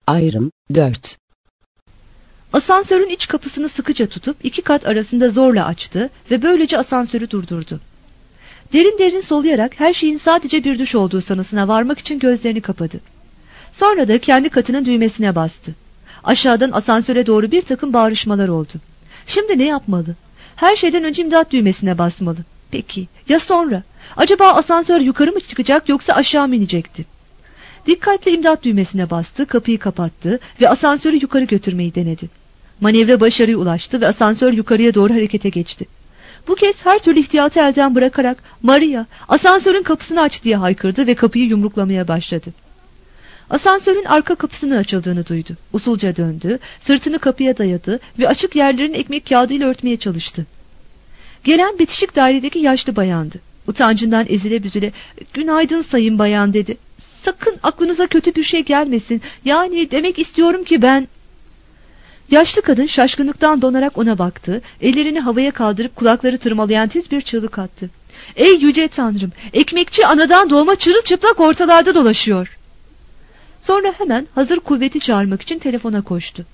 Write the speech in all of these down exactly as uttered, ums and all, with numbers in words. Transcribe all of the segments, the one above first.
Ayrım dört. Asansörün iç kapısını sıkıca tutup iki kat arasında zorla açtı ve böylece asansörü durdurdu. Derin derin soluyarak her şeyin sadece bir düş olduğu sanısına varmak için gözlerini kapadı. Sonra da kendi katının düğmesine bastı. Aşağıdan asansöre doğru bir takım bağrışmalar oldu. Şimdi ne yapmalı? Her şeyden önce imdat düğmesine basmalı. Peki ya sonra? Acaba asansör yukarı mı çıkacak yoksa aşağı mı inecekti? Dikkatle imdat düğmesine bastı, kapıyı kapattı ve asansörü yukarı götürmeyi denedi. Manevra başarıya ulaştı ve asansör yukarıya doğru harekete geçti. Bu kez her türlü ihtiyatı elden bırakarak "Maria, asansörün kapısını aç!" diye haykırdı ve kapıyı yumruklamaya başladı. Asansörün arka kapısının açıldığını duydu. Usulca döndü, sırtını kapıya dayadı ve açık yerlerini ekmek kağıdıyla örtmeye çalıştı. Gelen bitişik dairedeki yaşlı bayandı. Utancından ezile büzüle "Günaydın sayın bayan" dedi. "Sakın aklınıza kötü bir şey gelmesin. Yani demek istiyorum ki ben..." Yaşlı kadın şaşkınlıktan donarak ona baktı. Ellerini havaya kaldırıp kulakları tırmalayan tiz bir çığlık attı. "Ey yüce tanrım! Ekmekçi anadan doğma çırılçıplak ortalarda dolaşıyor." Sonra hemen hazır kuvveti çağırmak için telefona koştu.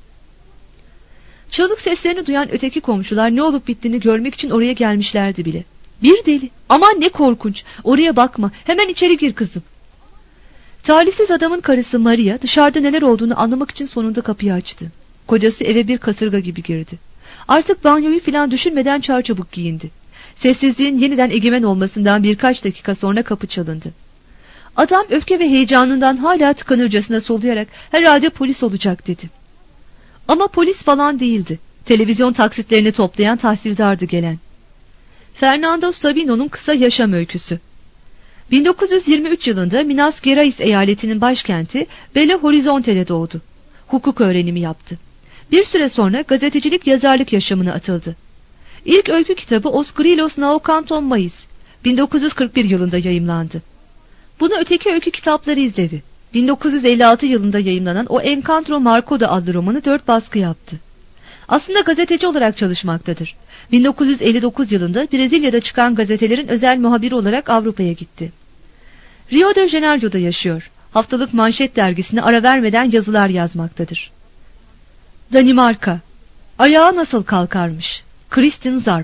Çığlık seslerini duyan öteki komşular ne olup bittiğini görmek için oraya gelmişlerdi bile. "Bir deli! Aman ne korkunç! Oraya bakma! Hemen içeri gir kızım!" Talihsiz adamın karısı Maria dışarıda neler olduğunu anlamak için sonunda kapıyı açtı. Kocası eve bir kasırga gibi girdi. Artık banyoyu filan düşünmeden çarçabuk giyindi. Sessizliğin yeniden egemen olmasından birkaç dakika sonra kapı çalındı. Adam öfke ve heyecanından hala tıkanırcasına soluyarak "Herhalde polis olacak" dedi. Ama polis falan değildi. Televizyon taksitlerini toplayan tahsildardı gelen. Fernando Sabino'nun kısa yaşam öyküsü. bin dokuz yüz yirmi üç yılında Minas Gerais eyaletinin başkenti Belo Horizonte'de doğdu. Hukuk öğrenimi yaptı. Bir süre sonra gazetecilik yazarlık yaşamına atıldı. İlk öykü kitabı Os Grilos Nao Canton Mayıs bin dokuz yüz kırk bir yılında yayımlandı. Bunu öteki öykü kitapları izledi. bin dokuz yüz elli altı yılında yayımlanan O Encontro Marcado adlı romanı dört baskı yaptı. Aslında gazeteci olarak çalışmaktadır. bin dokuz yüz elli dokuz yılında Brezilya'da çıkan gazetelerin özel muhabiri olarak Avrupa'ya gitti. Rio de Janeiro'da yaşıyor. Haftalık Manşet dergisine ara vermeden yazılar yazmaktadır. Danimarka. Ayağa nasıl kalkarmış? Kristin Zarp.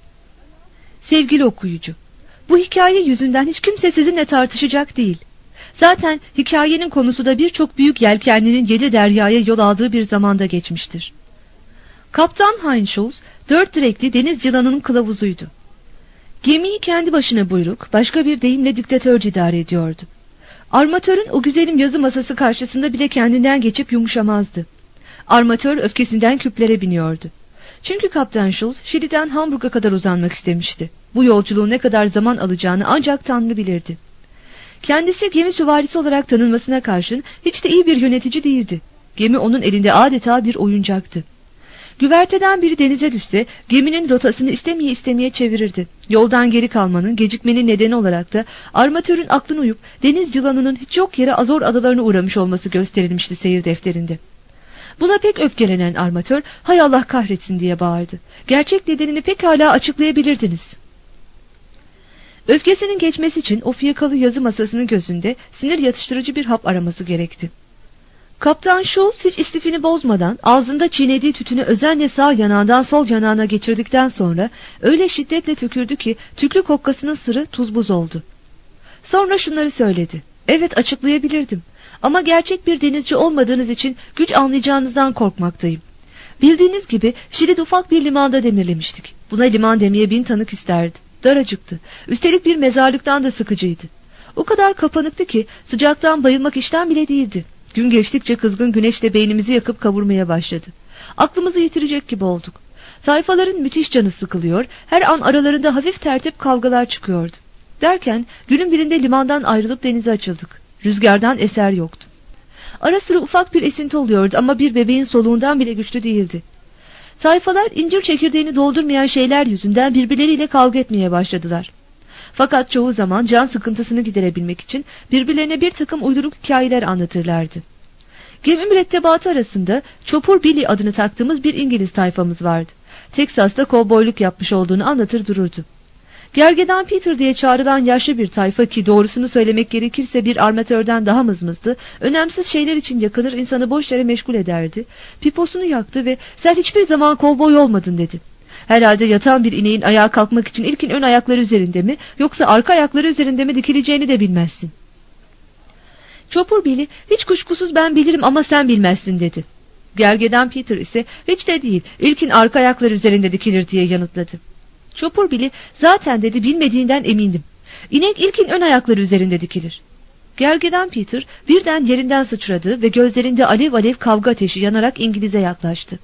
Sevgili okuyucu, bu hikaye yüzünden hiç kimse sizinle tartışacak değil. Zaten hikayenin konusu da birçok büyük yelkenlinin yedi deryaya yol aldığı bir zamanda geçmiştir. Kaptan Heinschulz, dört direkli deniz yılanının kılavuzuydu. Gemiyi kendi başına buyruk, başka bir deyimle diktatörce idare ediyordu. Armatörün o güzelim yazı masası karşısında bile kendinden geçip yumuşamazdı. Armatör öfkesinden küplere biniyordu. Çünkü Kaptan Schulz, Şili'den Hamburg'a kadar uzanmak istemişti. Bu yolculuğun ne kadar zaman alacağını ancak Tanrı bilirdi. Kendisi gemi süvarisi olarak tanınmasına karşın hiç de iyi bir yönetici değildi. Gemi onun elinde adeta bir oyuncaktı. Güverteden biri denize düşse geminin rotasını istemeye istemeye çevirirdi. Yoldan geri kalmanın, gecikmenin nedeni olarak da armatörün aklını uyup deniz yılanının hiç yok yere Azor adalarına uğramış olması gösterilmişti seyir defterinde. Buna pek öfkelenen armatör "Hay Allah kahretsin" diye bağırdı. Gerçek nedenini pekala açıklayabilirdiniz. Öfkesinin geçmesi için o fiyakalı yazı masasının gözünde sinir yatıştırıcı bir hap araması gerekti. Kaptan Schulz hiç istifini bozmadan ağzında çiğnediği tütünü özenle sağ yanağından sol yanağına geçirdikten sonra öyle şiddetle tükürdü ki tükrük hokkasının sırrı tuz buz oldu. Sonra şunları söyledi: "Evet, açıklayabilirdim. Ama gerçek bir denizci olmadığınız için güç anlayacağınızdan korkmaktayım. Bildiğiniz gibi Şili'de ufak bir limanda demirlemiştik. Buna liman demeye bin tanık isterdi. Daracıktı. Üstelik bir mezarlıktan da sıkıcıydı. O kadar kapanıktı ki sıcaktan bayılmak işten bile değildi. Gün geçtikçe kızgın güneş de beynimizi yakıp kavurmaya başladı. Aklımızı yitirecek gibi olduk. Sayfaların müthiş canı sıkılıyor, her an aralarında hafif tertip kavgalar çıkıyordu. Derken günün birinde limandan ayrılıp denize açıldık. Rüzgardan eser yoktu. Ara sıra ufak bir esinti oluyordu ama bir bebeğin soluğundan bile güçlü değildi. Sayfalar incir çekirdeğini doldurmayan şeyler yüzünden birbirleriyle kavga etmeye başladılar. Fakat çoğu zaman can sıkıntısını giderebilmek için birbirlerine bir takım uyduruk hikayeler anlatırlardı. Gemi mürettebatı arasında Çopur Billy adını taktığımız bir İngiliz tayfamız vardı. Teksas'ta kovboyluk yapmış olduğunu anlatır dururdu. Gergedan Peter diye çağrılan yaşlı bir tayfa ki doğrusunu söylemek gerekirse bir armatörden daha mızmızdı, önemsiz şeyler için yakılır, insanı boş yere meşgul ederdi. Piposunu yaktı ve sen hiçbir zaman kovboy olmadın dedi. Herhalde yatan bir ineğin ayağa kalkmak için ilkin ön ayakları üzerinde mi yoksa arka ayakları üzerinde mi dikileceğini de bilmezsin. Chopper Billy hiç kuşkusuz ben bilirim ama sen bilmezsin dedi. Gergedan Peter ise hiç de değil, ilkin arka ayakları üzerinde dikilir diye yanıtladı. Chopper Billy zaten dedi bilmediğinden emindim. İnek ilkin ön ayakları üzerinde dikilir. Gergedan Peter birden yerinden sıçradı ve gözlerinde alev alev kavga ateşi yanarak İngiliz'e yaklaştı.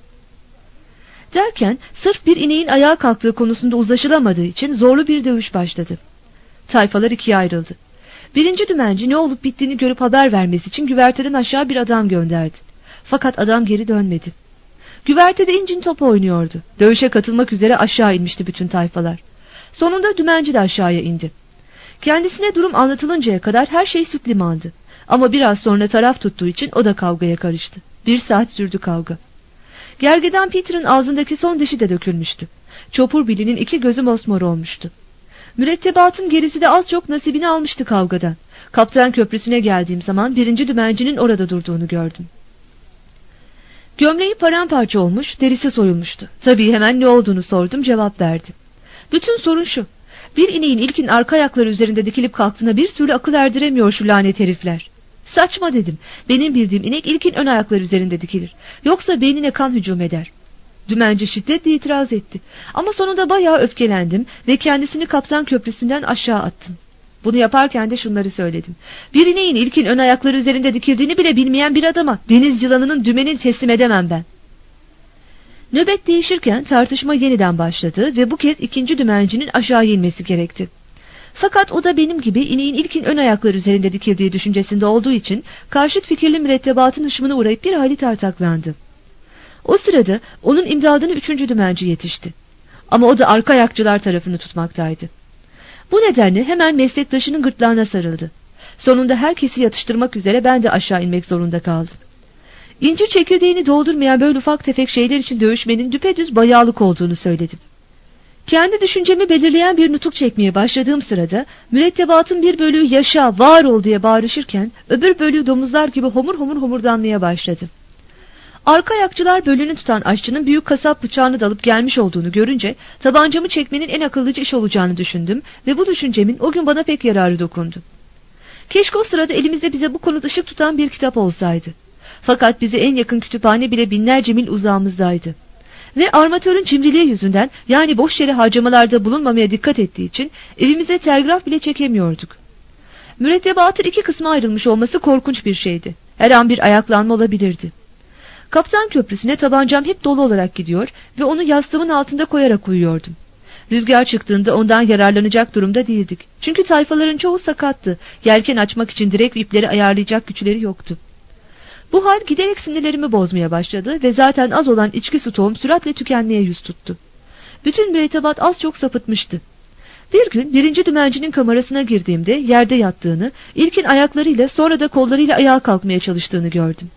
Derken sırf bir ineğin ayağa kalktığı konusunda uzlaşılamadığı için zorlu bir dövüş başladı. Tayfalar ikiye ayrıldı. Birinci dümenci ne olup bittiğini görüp haber vermesi için güverteden aşağı bir adam gönderdi. Fakat adam geri dönmedi. Güvertede incin topu oynuyordu. Dövüşe katılmak üzere aşağı inmişti bütün tayfalar. Sonunda dümenci de aşağıya indi. Kendisine durum anlatılıncaya kadar her şey süt limandı. Ama biraz sonra taraf tuttuğu için o da kavgaya karıştı. Bir saat sürdü kavga. Gergedan Peter'ın ağzındaki son dişi de dökülmüştü. Chopper Billy'nin iki gözü mosmor olmuştu. Mürettebatın gerisi de az çok nasibini almıştı kavgadan. Kaptan Köprüsü'ne geldiğim zaman birinci dümencinin orada durduğunu gördüm. Gömleği paramparça olmuş, derisi soyulmuştu. Tabii hemen ne olduğunu sordum, cevap verdi. Bütün sorun şu: bir ineğin ilkin arka ayakları üzerinde dikilip kalktığına bir türlü akıl erdiremiyor şu lanet herifler. Saçma dedim. Benim bildiğim inek ilkin ön ayakları üzerinde dikilir. Yoksa beynine kan hücum eder. Dümenci şiddetle itiraz etti. Ama sonunda bayağı öfkelendim ve kendisini Kaptan Köprüsü'nden aşağı attım. Bunu yaparken de şunları söyledim: bir ineğin ilkin ön ayakları üzerinde dikildiğini bile bilmeyen bir adama deniz yılanının dümenini teslim edemem ben. Nöbet değişirken tartışma yeniden başladı ve bu kez ikinci dümencinin aşağı inmesi gerekti. Fakat o da benim gibi ineğin ilkin ön ayakları üzerinde dikildiği düşüncesinde olduğu için karşıt fikirli mürettebatın hışmına uğrayıp bir hayli tartaklandı. O sırada onun imdadına üçüncü dümenci yetişti. Ama o da arka ayakçılar tarafını tutmaktaydı. Bu nedenle hemen meslektaşının gırtlağına sarıldı. Sonunda herkesi yatıştırmak üzere ben de aşağı inmek zorunda kaldım. İncir çekirdeğini doldurmayan böyle ufak tefek şeyler için dövüşmenin düpedüz bayağılık olduğunu söyledim. Kendi düşüncemi belirleyen bir nutuk çekmeye başladığım sırada mürettebatın bir bölüğü yaşa, var ol diye bağırışırken öbür bölüğü domuzlar gibi homur homur homurdanmaya başladı. Arka ayakçılar bölüğünü tutan aşçının büyük kasap bıçağını dalıp gelmiş olduğunu görünce tabancamı çekmenin en akıllıca iş olacağını düşündüm ve bu düşüncemin o gün bana pek yararı dokundu. Keşke o sırada elimizde bize bu konuda ışık tutan bir kitap olsaydı. Fakat bize en yakın kütüphane bile binlerce mil uzağımızdaydı. Ve armatörün cimriliği yüzünden, yani boş yere harcamalarda bulunmamaya dikkat ettiği için evimize telgraf bile çekemiyorduk. Mürettebatın iki kısma ayrılmış olması korkunç bir şeydi. Her an bir ayaklanma olabilirdi. Kaptan Köprüsü'ne tabancam hep dolu olarak gidiyor ve onu yastığımın altında koyarak uyuyordum. Rüzgar çıktığında ondan yararlanacak durumda değildik. Çünkü tayfaların çoğu sakattı. Yelken açmak için direkt ipleri ayarlayacak güçleri yoktu. Bu hal giderek sinirlerimi bozmaya başladı ve zaten az olan içki stoğum süratle tükenmeye yüz tuttu. Bütün mürettebat az çok sapıtmıştı. Bir gün birinci dümencinin kamerasına girdiğimde yerde yattığını, ilkin ayaklarıyla sonra da kollarıyla ayağa kalkmaya çalıştığını gördüm.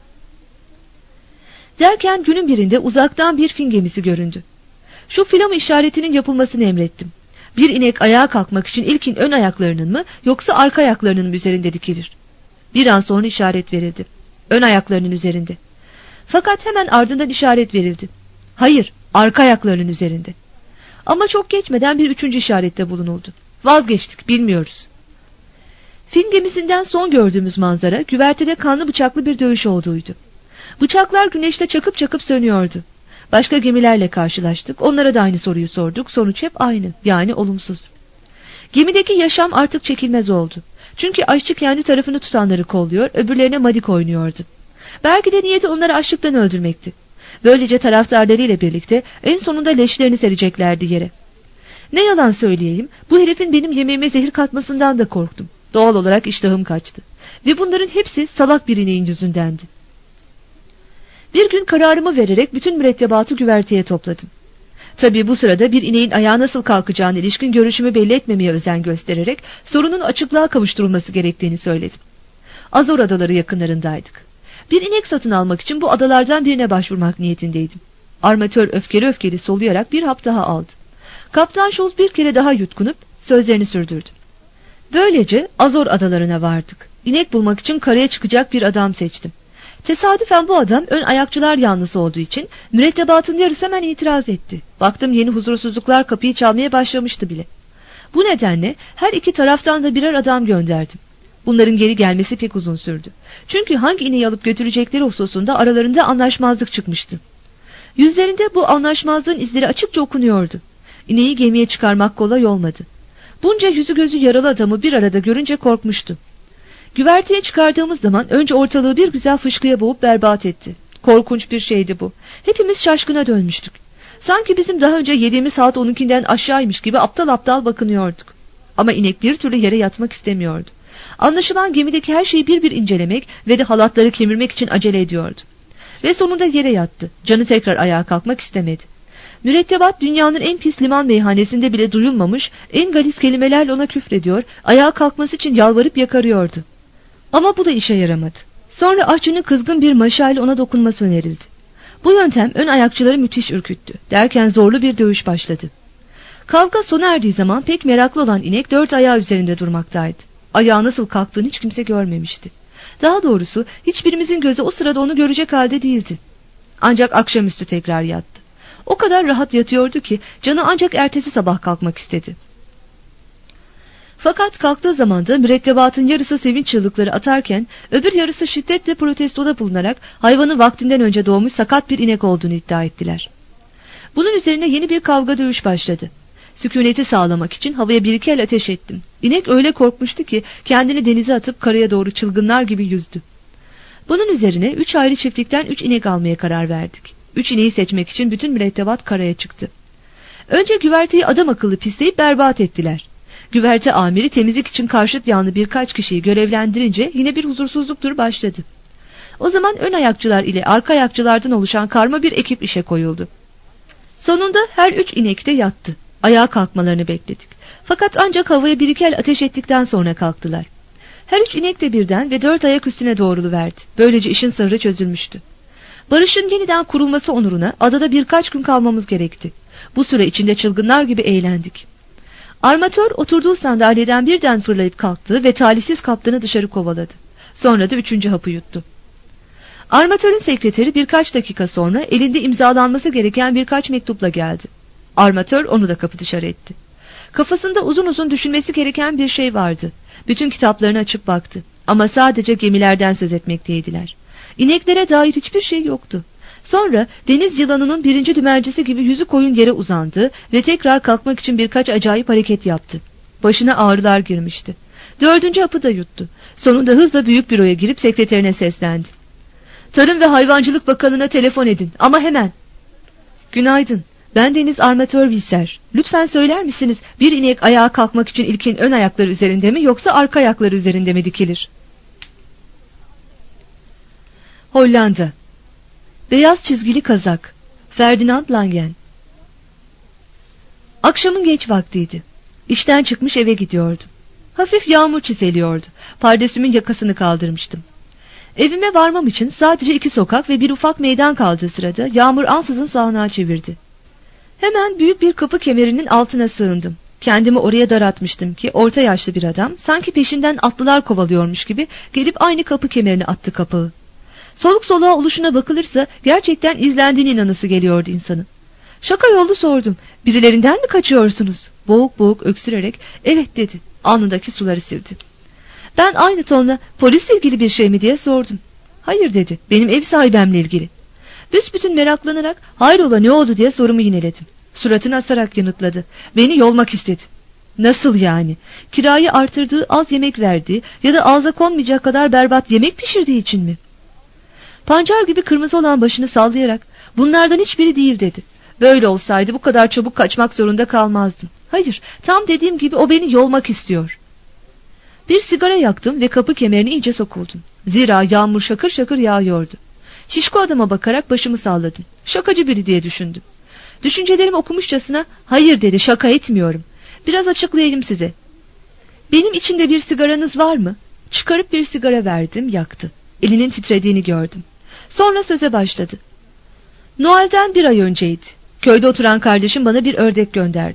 Derken günün birinde uzaktan bir fin gemisi göründü. Şu filomu işaretinin yapılmasını emrettim. Bir inek ayağa kalkmak için ilkin ön ayaklarının mı yoksa arka ayaklarının mı üzerinde dikilir? Bir an sonra işaret verildi. Ön ayaklarının üzerinde. Fakat hemen ardından işaret verildi. Hayır, arka ayaklarının üzerinde. Ama çok geçmeden bir üçüncü işarette bulunuldu. Vazgeçtik, bilmiyoruz. Fin gemisinden son gördüğümüz manzara güvertede kanlı bıçaklı bir dövüş olduğuydu. Bıçaklar güneşte çakıp çakıp sönüyordu. Başka gemilerle karşılaştık. Onlara da aynı soruyu sorduk. Sonuç hep aynı, yani olumsuz. Gemideki yaşam artık çekilmez oldu. Çünkü aşçı kendi tarafını tutanları kolluyor, öbürlerine madik oynuyordu. Belki de niyeti onları açlıktan öldürmekti. Böylece taraftarlarıyla birlikte en sonunda leşlerini sereceklerdi yere. Ne yalan söyleyeyim, bu herifin benim yemeğime zehir katmasından da korktum. Doğal olarak iştahım kaçtı. Ve bunların hepsi salak bir ineğin yüzündendi. Bir gün kararımı vererek bütün mürettebatı güverteye topladım. Tabii bu sırada bir ineğin ayağa nasıl kalkacağına ilişkin görüşümü belli etmemeye özen göstererek sorunun açıklığa kavuşturulması gerektiğini söyledim. Azor adaları yakınlarındaydık. Bir inek satın almak için bu adalardan birine başvurmak niyetindeydim. Armatör öfkeli öfkeli soluyarak bir hap daha aldı. Kaptan Şoz bir kere daha yutkunup Sözlerini sürdürdü. Böylece Azor adalarına vardık. İnek bulmak için karaya çıkacak bir adam seçtim. Tesadüfen bu adam ön ayakçılar yanlısı olduğu için mürettebatın yarısı hemen itiraz etti. Baktım yeni huzursuzluklar kapıyı çalmaya başlamıştı bile. Bu nedenle her iki taraftan da birer adam gönderdim. Bunların geri gelmesi pek uzun sürdü. Çünkü hangi ineği alıp götürecekleri hususunda aralarında anlaşmazlık çıkmıştı. Yüzlerinde bu anlaşmazlığın izleri açıkça okunuyordu. İneği gemiye çıkarmak kolay olmadı. Bunca yüzü gözü yaralı adamı bir arada görünce korkmuştu. Güverteye çıkardığımız zaman önce ortalığı bir güzel fışkıya boğup berbat etti. Korkunç bir şeydi bu. Hepimiz şaşkına dönmüştük. Sanki bizim daha önce yediğimiz saat onunkinden aşağıymış gibi aptal aptal bakınıyorduk. Ama inek bir türlü yere yatmak istemiyordu. Anlaşılan gemideki her şeyi bir bir incelemek ve de halatları kemirmek için acele ediyordu. Ve sonunda yere yattı. Canı tekrar ayağa kalkmak istemedi. Mürettebat dünyanın en pis liman meyhanesinde bile duyulmamış en galis kelimelerle ona küfrediyor, ayağa kalkması için yalvarıp yakarıyordu. Ama bu da işe yaramadı. Sonra aşçının kızgın bir maşayla ona dokunması önerildi. Bu yöntem ön ayakçıları müthiş ürküttü. Derken zorlu bir dövüş başladı. Kavga sona erdiği zaman pek meraklı olan inek dört ayağı üzerinde durmaktaydı. Ayağı nasıl kalktığını hiç kimse görmemişti. Daha doğrusu hiçbirimizin gözü o sırada onu görecek halde değildi. Ancak akşamüstü tekrar yattı. O kadar rahat yatıyordu ki canı ancak ertesi sabah kalkmak istedi. Fakat kalktığı zaman da mürettebatın yarısı sevinç çığlıkları atarken öbür yarısı şiddetle protestoda bulunarak hayvanın vaktinden önce doğmuş sakat bir inek olduğunu iddia ettiler. Bunun üzerine yeni bir kavga dövüş başladı. Sükuneti sağlamak için havaya bir iki el ateş ettim. İnek öyle korkmuştu ki kendini denize atıp karaya doğru çılgınlar gibi yüzdü. Bunun üzerine üç ayrı çiftlikten üç inek almaya karar verdik. Üç ineği seçmek için bütün mürettebat karaya çıktı. Önce güverteyi adam akıllı pisleyip berbat ettiler. Güverte amiri temizlik için karşıt yanlı birkaç kişiyi görevlendirince yine bir huzursuzluktur başladı. O zaman ön ayakçılar ile arka ayakçılardan oluşan karma bir ekip işe koyuldu. Sonunda her üç inek de yattı. Ayağa kalkmalarını bekledik. Fakat ancak havaya bir iki el ateş ettikten sonra kalktılar. Her üç inek de birden ve dört ayak üstüne doğruluverdi. Böylece işin sırrı çözülmüştü. Barışın yeniden kurulması onuruna adada birkaç gün kalmamız gerekti. Bu süre içinde çılgınlar gibi eğlendik. Armatör oturduğu sandalyeden birden fırlayıp kalktı ve talihsiz kaptanı dışarı kovaladı. Sonra da üçüncü hapı yuttu. Armatörün sekreteri birkaç dakika sonra elinde imzalanması gereken birkaç mektupla geldi. Armatör onu da kapı dışarı etti. Kafasında uzun uzun düşünmesi gereken bir şey vardı. Bütün kitaplarını açıp baktı. Ama sadece gemilerden söz etmekteydiler. İneklere dair hiçbir şey yoktu. Sonra deniz yılanının birinci dümencisi gibi yüzü koyun yere uzandı ve tekrar kalkmak için birkaç acayip hareket yaptı. Başına ağrılar girmişti. Dördüncü hapı da yuttu. Sonunda hızla büyük büroya girip sekreterine seslendi. Tarım ve Hayvancılık Bakanı'na telefon edin ama hemen. Günaydın. Ben Deniz Armatör Visser. Lütfen söyler misiniz bir inek ayağa kalkmak için ilkin ön ayakları üzerinde mi yoksa arka ayakları üzerinde mi dikilir? Hollanda. Beyaz çizgili kazak. Ferdinand Langen. Akşamın geç vaktiydi. İşten çıkmış eve gidiyordum. Hafif yağmur çiseliyordu. Pardesümün yakasını kaldırmıştım. Evime varmam için sadece iki sokak ve bir ufak meydan kaldığı sırada yağmur ansızın sağanağa çevirdi. Hemen büyük bir kapı kemerinin altına sığındım. Kendimi oraya daratmıştım ki orta yaşlı bir adam sanki peşinden atlılar kovalıyormuş gibi gelip aynı kapı kemerine attı kapağı. Soluk soluğa oluşuna bakılırsa gerçekten izlendiğine inanası geliyordu insanın. Şaka yollu sordum. Birilerinden mi kaçıyorsunuz? Boğuk boğuk öksürerek evet dedi. Alnındaki suları sildi. Ben aynı tonla polisle ilgili bir şey mi diye sordum. Hayır dedi, benim ev sahibemle ilgili. Büsbütün meraklanarak hayrola ne oldu diye sorumu yineledim. Suratını asarak yanıtladı. Beni yolmak istedi. Nasıl yani? Kirayı artırdığı, az yemek verdiği ya da ağza konmayacak kadar berbat yemek pişirdiği için mi? Pancar gibi kırmızı olan başını sallayarak bunlardan hiçbiri değil dedi. Böyle olsaydı bu kadar çabuk kaçmak zorunda kalmazdım. Hayır, tam dediğim gibi o beni yolmak istiyor. Bir sigara yaktım ve kapı kemerini iyice sokuldum. Zira yağmur şakır şakır yağıyordu. Şişko adama bakarak başımı salladım. Şakacı biri diye düşündüm. Düşüncelerimi okumuşçasına hayır dedi, şaka etmiyorum. Biraz açıklayayım size. Benim içinde bir sigaranız var mı? Çıkarıp bir sigara verdim, yaktı. Elinin titrediğini gördüm. Sonra söze başladı. Noel'den bir ay önceydi. Köyde oturan kardeşim bana bir ördek gönderdi.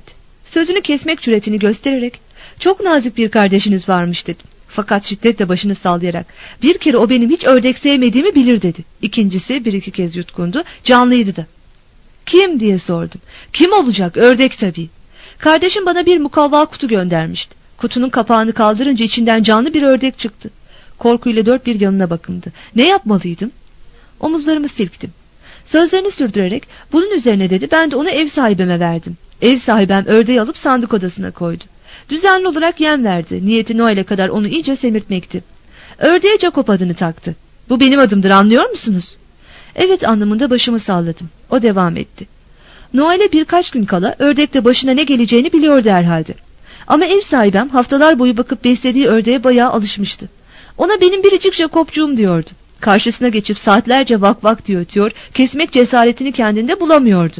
Sözünü kesmek cüretini göstererek, çok nazik bir kardeşiniz varmış dedim. Fakat şiddetle başını sallayarak, bir kere o benim hiç ördek sevmediğimi bilir dedi. İkincisi bir iki kez yutkundu, canlıydı da. Kim diye sordum. Kim olacak? Ördek tabii. Kardeşim bana bir mukavva kutu göndermişti. Kutunun kapağını kaldırınca içinden canlı bir ördek çıktı. Korkuyla dört bir yanına bakındı. Ne yapmalıydım? Omuzlarımı silktim. Sözlerini sürdürerek, bunun üzerine dedi, ben de onu ev sahibime verdim. Ev sahibem ördeği alıp sandık odasına koydu. Düzenli olarak yem verdi. Niyeti Noel'e kadar onu iyice semirtmekti. Ördeğe Jacob adını taktı. Bu benim adımdır, anlıyor musunuz? Evet anlamında başımı salladım. O devam etti. Noel'e birkaç gün kala ördek de başına ne geleceğini biliyordu herhalde. Ama ev sahibem haftalar boyu bakıp beslediği ördeğe bayağı alışmıştı. Ona benim biricik Jacob'cuğum diyordu. Karşısına geçip saatlerce vak vak diye ötüyor, kesmek cesaretini kendinde bulamıyordu.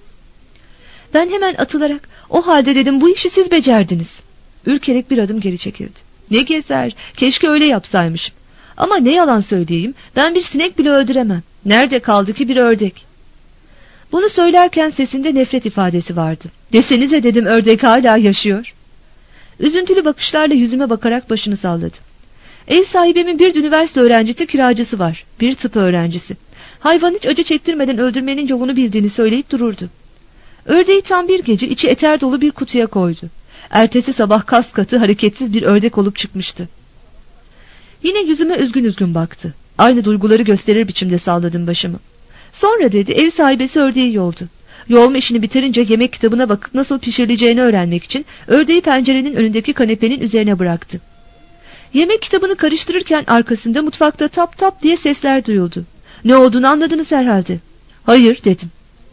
Ben hemen atılarak, o halde dedim, bu işi siz becerdiniz. Ürkerek bir adım geri çekildi. Ne gezer, keşke öyle yapsaymışım. Ama ne yalan söyleyeyim, ben bir sinek bile öldüremem. Nerede kaldı ki bir ördek? Bunu söylerken sesinde nefret ifadesi vardı. Desenize dedim, ördek hala yaşıyor. Üzüntülü bakışlarla yüzüme bakarak başını salladı. Ev sahibimin bir üniversite öğrencisi, kiracısı var. Bir tıp öğrencisi. Hayvan hiç acı çektirmeden öldürmenin yolunu bildiğini söyleyip dururdu. Ördeği tam bir gece içi eter dolu bir kutuya koydu. Ertesi sabah kas katı hareketsiz bir ördek olup çıkmıştı. Yine yüzüme üzgün üzgün baktı. Aynı duyguları gösterir biçimde salladım başımı. Sonra dedi, ev sahibesi ördeği yoldu. Yolma işini bitirince yemek kitabına bakıp nasıl pişirileceğini öğrenmek için ördeği pencerenin önündeki kanepenin üzerine bıraktı. Yemek kitabını karıştırırken arkasında mutfakta tap tap diye sesler duyuldu. Ne olduğunu anladınız herhalde. Hayır dedim.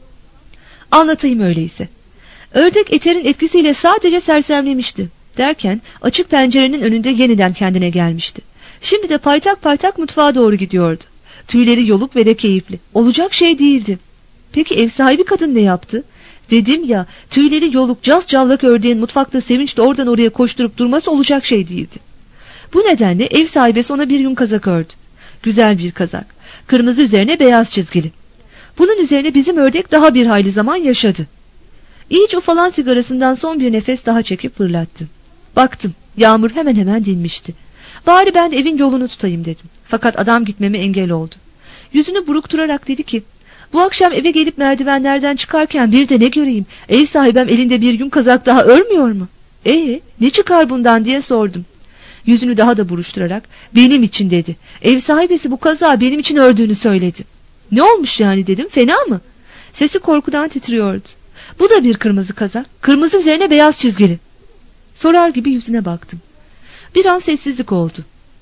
Anlatayım öyleyse. Ördek eterin etkisiyle sadece sersemlemişti. Derken açık pencerenin önünde yeniden kendine gelmişti. Şimdi de paytak paytak mutfağa doğru gidiyordu. Tüyleri yoluk ve de keyifli. Olacak şey değildi. Peki ev sahibi kadın ne yaptı? Dedim ya, tüyleri yoluk cas cavlak ördeğin mutfakta sevinçle oradan oraya koşturup durması olacak şey değildi. Bu nedenle ev sahibesi ona bir yün kazak ördü. Güzel bir kazak. Kırmızı üzerine beyaz çizgili. Bunun üzerine bizim ördek daha bir hayli zaman yaşadı. İyice ufalan sigarasından son bir nefes daha çekip fırlattı. Baktım, yağmur hemen hemen dinmişti. Bari ben evin yolunu tutayım dedim. Fakat adam gitmeme engel oldu. Yüzünü burukturarak dedi ki, bu akşam eve gelip merdivenlerden çıkarken bir de ne göreyim, ev sahibem elinde bir yün kazak daha örmüyor mu? Ee, ne çıkar bundan diye sordum. Yüzünü daha da buruşturarak, benim için dedi. Ev sahibesi bu kazağı benim için ördüğünü söyledi. Ne olmuş yani dedim, fena mı? Sesi korkudan titriyordu. Bu da bir kırmızı kazak, kırmızı üzerine beyaz çizgili. Sorar gibi yüzüne baktım. Bir an sessizlik oldu.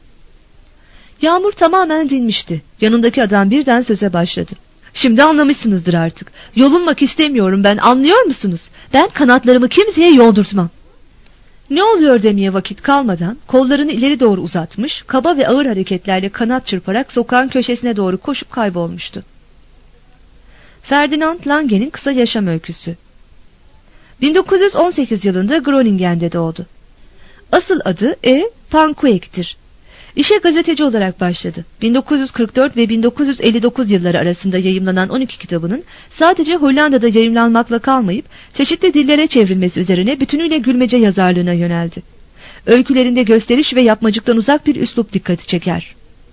Yağmur tamamen dinmişti. Yanındaki adam birden söze başladı. Şimdi anlamışsınızdır artık. Yolunmak istemiyorum ben, anlıyor musunuz? Ben kanatlarımı kimseye yoldurtmam. Ne oluyor demeye vakit kalmadan kollarını ileri doğru uzatmış, kaba ve ağır hareketlerle kanat çırparak sokağın köşesine doğru koşup kaybolmuştu. Ferdinand Lange'nin kısa yaşam öyküsü. bin dokuz yüz on sekiz yılında Groningen'de doğdu. Asıl adı E. van Kuek'tir. İşe gazeteci olarak başladı. bin dokuz yüz kırk dört ve bin dokuz yüz elli dokuz yılları arasında yayımlanan on iki kitabının sadece Hollanda'da yayımlanmakla kalmayıp çeşitli dillere çevrilmesi üzerine bütünüyle gülmece yazarlığına yöneldi. Öykülerinde gösteriş ve yapmacıktan uzak bir üslup dikkati çeker.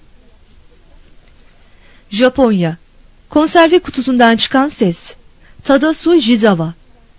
Japonya. Konserve kutusundan çıkan ses. Tadasu Jizawa.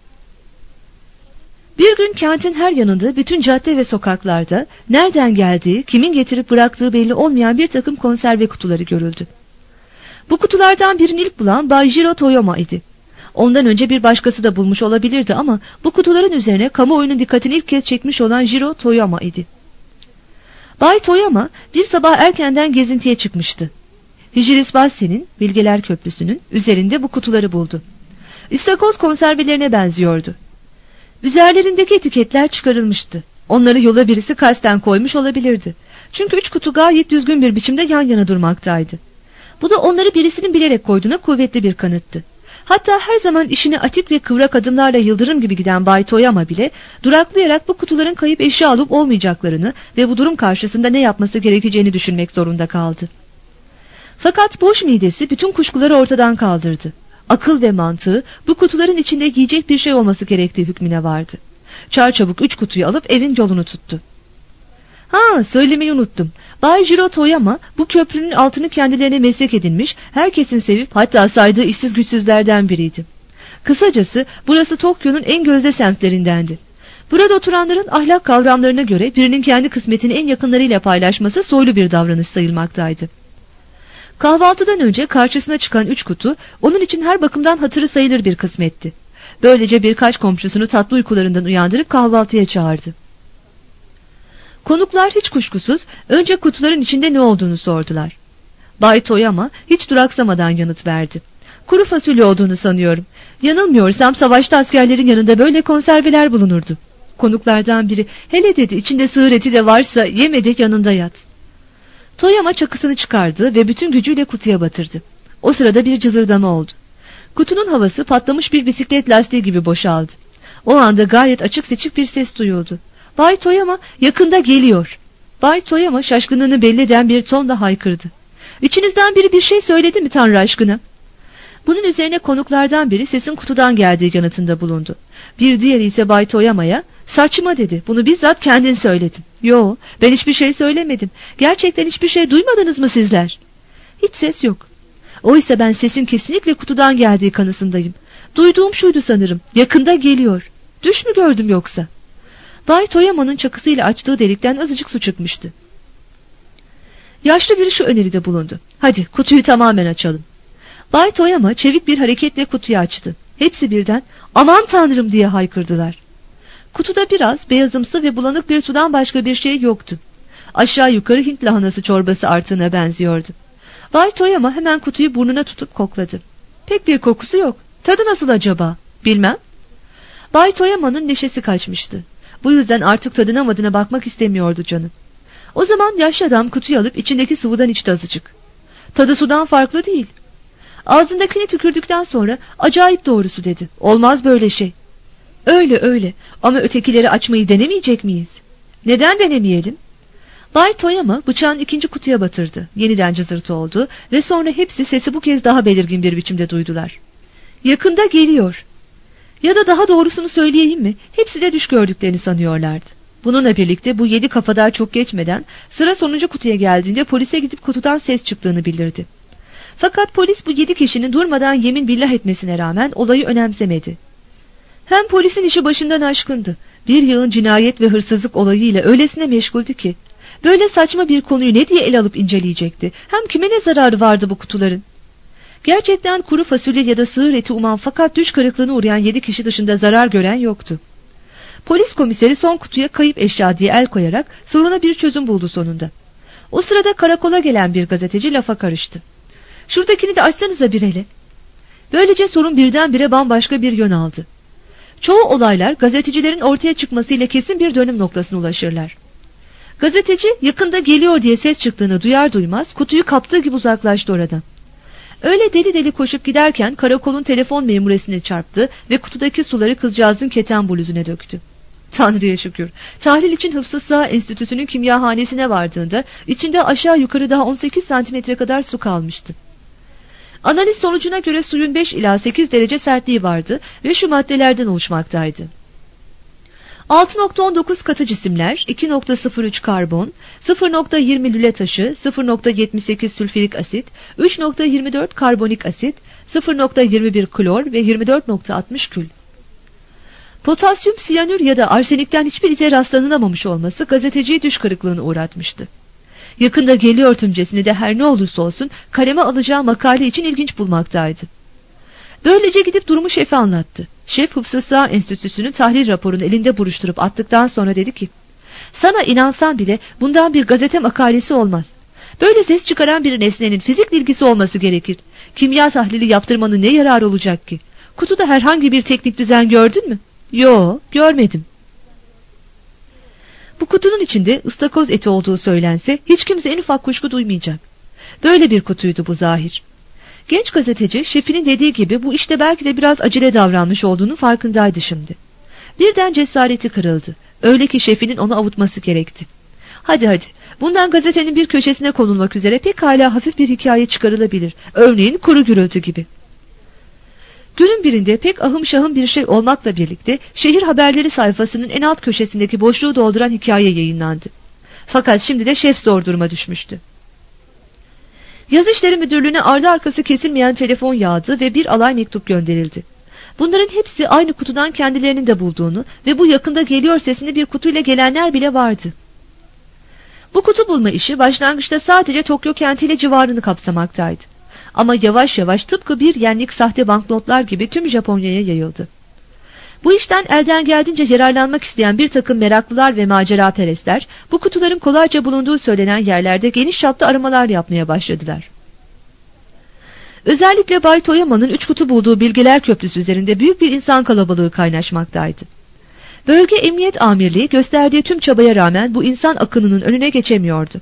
Bir gün kentin her yanında, bütün cadde ve sokaklarda nereden geldiği, kimin getirip bıraktığı belli olmayan bir takım konserve kutuları görüldü. Bu kutulardan birini ilk bulan Bay Jiro Toyama idi. Ondan önce bir başkası da bulmuş olabilirdi ama bu kutuların üzerine kamuoyunun dikkatini ilk kez çekmiş olan Jiro Toyama idi. Bay Toyama bir sabah erkenden gezintiye çıkmıştı. Hijirisbase'nin, Bilgeler Köprüsü'nün üzerinde bu kutuları buldu. İstakoz konservelerine benziyordu. Üzerlerindeki etiketler çıkarılmıştı. Onları yola birisi kasten koymuş olabilirdi. Çünkü üç kutu gayet düzgün bir biçimde yan yana durmaktaydı. Bu da onları birisinin bilerek koyduğuna kuvvetli bir kanıttı. Hatta her zaman işine atik ve kıvrak adımlarla yıldırım gibi giden Bay Toyama bile duraklayarak bu kutuların kayıp eşya olup olmayacaklarını ve bu durum karşısında ne yapması gerekeceğini düşünmek zorunda kaldı. Fakat boş midesi bütün kuşkuları ortadan kaldırdı. Akıl ve mantığı bu kutuların içinde yiyecek bir şey olması gerektiği hükmüne vardı. Çarçabuk üç kutuyu alıp evin yolunu tuttu. Ha, söylemeyi unuttum. Bay Jiro Toyama bu köprünün altını kendilerine meslek edinmiş, herkesin sevip hatta saydığı işsiz güçsüzlerden biriydi. Kısacası burası Tokyo'nun en gözde semtlerindendi. Burada oturanların ahlak kavramlarına göre birinin kendi kısmetini en yakınlarıyla paylaşması soylu bir davranış sayılmaktaydı. Kahvaltıdan önce karşısına çıkan üç kutu onun için her bakımdan hatırı sayılır bir kısmetti. Böylece birkaç komşusunu tatlı uykularından uyandırıp kahvaltıya çağırdı. Konuklar hiç kuşkusuz önce kutuların içinde ne olduğunu sordular. Bay Toyama hiç duraksamadan yanıt verdi. Kuru fasulye olduğunu sanıyorum. Yanılmıyorsam savaşta askerlerin yanında böyle konserveler bulunurdu. Konuklardan biri, hele dedi, içinde sığır eti de varsa yeme de yanında yat. Toyama çakısını çıkardı ve bütün gücüyle kutuya batırdı. O sırada bir cızırdama oldu. Kutunun havası patlamış bir bisiklet lastiği gibi boşaldı. O anda gayet açık seçik bir ses duyuldu. Bay Toyama yakında geliyor. Bay Toyama şaşkınlığını belli eden bir tonla haykırdı. İçinizden biri bir şey söyledi mi Tanrı aşkına? Bunun üzerine konuklardan biri sesin kutudan geldiği yanıtında bulundu. Bir diğeri ise Bay Toyama'ya saçma dedi. Bunu bizzat kendin söyledin. Yo, ben hiçbir şey söylemedim. Gerçekten hiçbir şey duymadınız mı sizler? Hiç ses yok. Oysa ben sesin kesinlikle kutudan geldiği kanısındayım. Duyduğum şuydu sanırım. Yakında geliyor. Düş mü gördüm yoksa? Bay Toyama'nın çakısıyla açtığı delikten azıcık su çıkmıştı. Yaşlı biri şu öneride bulundu. Hadi kutuyu tamamen açalım. Bay Toyama çevik bir hareketle kutuyu açtı. Hepsi birden aman tanrım diye haykırdılar. Kutuda biraz beyazımsı ve bulanık bir sudan başka bir şey yoktu. Aşağı yukarı Hint lahanası çorbası artığına benziyordu. Bay Toyama hemen kutuyu burnuna tutup kokladı. Pek bir kokusu yok. Tadı nasıl acaba? Bilmem. Bay Toyama'nın neşesi kaçmıştı. Bu yüzden artık tadına madına bakmak istemiyordu canım. O zaman yaşlı adam kutuyu alıp içindeki sıvıdan içti azıcık. Tadı sudan farklı değil. Ağzındakini tükürdükten sonra acayip doğrusu dedi. Olmaz böyle şey. Öyle öyle ama ötekileri açmayı denemeyecek miyiz? Neden denemeyelim? Bay Toyama bıçağını ikinci kutuya batırdı. Yeniden cızırtı oldu ve sonra hepsi sesi bu kez daha belirgin bir biçimde duydular. Yakında geliyor. Ya da daha doğrusunu söyleyeyim mi? Hepsi de düş gördüklerini sanıyorlardı. Bununla birlikte bu yedi kafadar çok geçmeden sıra sonuncu kutuya geldiğinde polise gidip kutudan ses çıktığını bildirdi. Fakat polis bu yedi kişinin durmadan yemin billah etmesine rağmen olayı önemsemedi. Hem polisin işi başından aşkındı. Bir yığın cinayet ve hırsızlık olayıyla öylesine meşguldü ki. Böyle saçma bir konuyu ne diye el alıp inceleyecekti? Hem kime ne zararı vardı bu kutuların? Gerçekten kuru fasulye ya da sığır eti uman fakat düş kırıklığına uğrayan yedi kişi dışında zarar gören yoktu. Polis komiseri son kutuya kayıp eşya diye el koyarak soruna bir çözüm buldu sonunda. O sırada karakola gelen bir gazeteci lafa karıştı. Şuradakini de açsanıza bir hele. Böylece sorun birdenbire bambaşka bir yön aldı. Çoğu olaylar gazetecilerin ortaya çıkmasıyla kesin bir dönüm noktasına ulaşırlar. Gazeteci yakında geliyor diye ses çıktığını duyar duymaz kutuyu kaptığı gibi uzaklaştı oradan. Öyle deli deli koşup giderken karakolun telefon memuresine çarptı ve kutudaki suları kızcağızın keten bluzuna döktü. Tanrı'ya şükür. Tahlil için Hıfzı Sıha Enstitüsü'nün kimyahanesine vardığında içinde aşağı yukarı daha on sekiz santimetre kadar su kalmıştı. Analiz sonucuna göre suyun beş ila sekiz derece sertliği vardı ve şu maddelerden oluşmaktaydı. altı nokta on dokuz katı cisimler, iki nokta sıfır üç karbon, sıfır nokta yirmi lüle taşı, sıfır nokta yetmiş sekiz sülfürik asit, üç nokta yirmi dört karbonik asit, sıfır nokta yirmi bir klor ve yirmi dört nokta altmış kül. Potasyum siyanür ya da arsenikten hiçbir ize rastlanılamamış olması gazeteciyi düş kırıklığına uğratmıştı. Yakında geliyor tümcesini de her ne olursa olsun kaleme alacağı makale için ilginç bulmaktaydı. Böylece gidip durumu şefe anlattı. Şef Hıfzı Sıha Enstitüsü'nün tahlil raporunu elinde buruşturup attıktan sonra dedi ki, sana inansan bile bundan bir gazete makalesi olmaz. Böyle ses çıkaran bir nesnenin fizikle ilgisi olması gerekir. Kimya tahlili yaptırmanın ne yararı olacak ki? Kutuda herhangi bir teknik düzen gördün mü? Yo, görmedim. Bu kutunun içinde ıstakoz eti olduğu söylense hiç kimse en ufak kuşku duymayacak. Böyle bir kutuydu bu zahir. Genç gazeteci şefinin dediği gibi bu işte belki de biraz acele davranmış olduğunun farkındaydı şimdi. Birden cesareti kırıldı. Öyle ki şefinin onu avutması gerekti. Hadi hadi, bundan gazetenin bir köşesine konulmak üzere pekala hafif bir hikaye çıkarılabilir. Örneğin kuru gürültü gibi. Günün birinde pek ahım şahım bir şey olmakla birlikte şehir haberleri sayfasının en alt köşesindeki boşluğu dolduran hikaye yayınlandı. Fakat şimdi de şef zor duruma düşmüştü. Yazı İşleri Müdürlüğü'ne ardı arkası kesilmeyen telefon yağdı ve bir alay mektup gönderildi. Bunların hepsi aynı kutudan kendilerinin de bulduğunu ve bu yakında geliyor sesinde bir kutuyla gelenler bile vardı. Bu kutu bulma işi başlangıçta sadece Tokyo kentiyle civarını kapsamaktaydı. Ama yavaş yavaş tıpkı bir yenlik sahte banknotlar gibi tüm Japonya'ya yayıldı. Bu işten elden geldiğince yararlanmak isteyen bir takım meraklılar ve maceraperestler bu kutuların kolayca bulunduğu söylenen yerlerde geniş çapta aramalar yapmaya başladılar. Özellikle Bay Toyama'nın üç kutu bulduğu Bilgeler Köprüsü üzerinde büyük bir insan kalabalığı kaynaşmaktaydı. Bölge Emniyet Amirliği gösterdiği tüm çabaya rağmen bu insan akınının önüne geçemiyordu.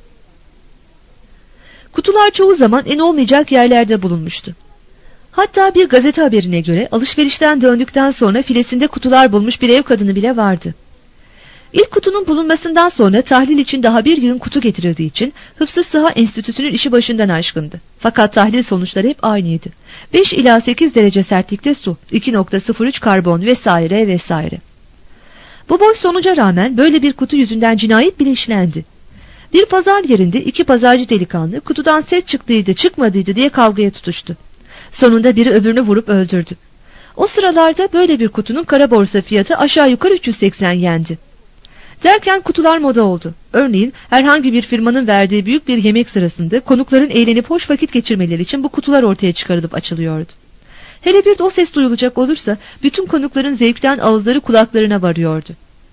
Kutular çoğu zaman en olmayacak yerlerde bulunmuştu. Hatta bir gazete haberine göre alışverişten döndükten sonra filesinde kutular bulmuş bir ev kadını bile vardı. İlk kutunun bulunmasından sonra tahlil için daha bir yığın kutu getirildiği için Hıfzı Sıha Enstitüsü'nün işi başından aşkındı. Fakat tahlil sonuçları hep aynıydı. beş ila sekiz derece sertlikte su, iki nokta sıfır üç karbon vesaire vesaire. Bu boş sonuca rağmen böyle bir kutu yüzünden cinayet bile işlendi. Bir pazar yerinde iki pazarcı delikanlı kutudan ses çıktıydı çıkmadıydı diye kavgaya tutuştu. Sonunda biri öbürünü vurup öldürdü. O sıralarda böyle bir kutunun kara borsa fiyatı aşağı yukarı üç yüz seksen yendi. Derken kutular moda oldu. Örneğin herhangi bir firmanın verdiği büyük bir yemek sırasında konukların eğlenip hoş vakit geçirmeleri için bu kutular ortaya çıkarılıp açılıyordu. Hele bir de o ses duyulacak olursa bütün konukların zevkten ağızları kulaklarına varıyordu.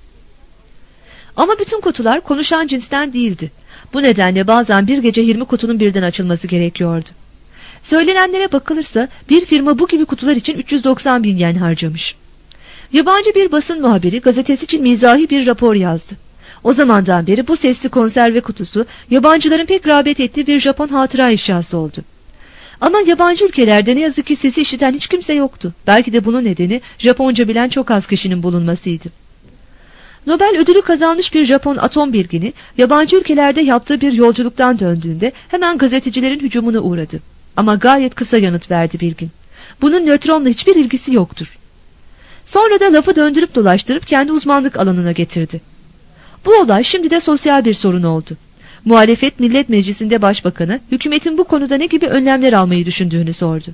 Ama bütün kutular konuşan cinsten değildi. Bu nedenle bazen bir gece yirmi kutunun birden açılması gerekiyordu. Söylenenlere bakılırsa bir firma bu gibi kutular için üç yüz doksan bin yen harcamış. Yabancı bir basın muhabiri gazetesi için mizahi bir rapor yazdı. O zamandan beri bu sesli konserve kutusu yabancıların pek rağbet ettiği bir Japon hatıra eşyası oldu. Ama yabancı ülkelerde ne yazık ki sesi işiten hiç kimse yoktu. Belki de bunun nedeni Japonca bilen çok az kişinin bulunmasıydı. Nobel ödülü kazanmış bir Japon atom bilgini yabancı ülkelerde yaptığı bir yolculuktan döndüğünde hemen gazetecilerin hücumuna uğradı. Ama gayet kısa yanıt verdi bilgin. Bunun nötronla hiçbir ilgisi yoktur. Sonra da lafı döndürüp dolaştırıp kendi uzmanlık alanına getirdi. Bu olay şimdi de sosyal bir sorun oldu. Muhalefet Millet Meclisi'nde başbakanı hükümetin bu konuda ne gibi önlemler almayı düşündüğünü sordu.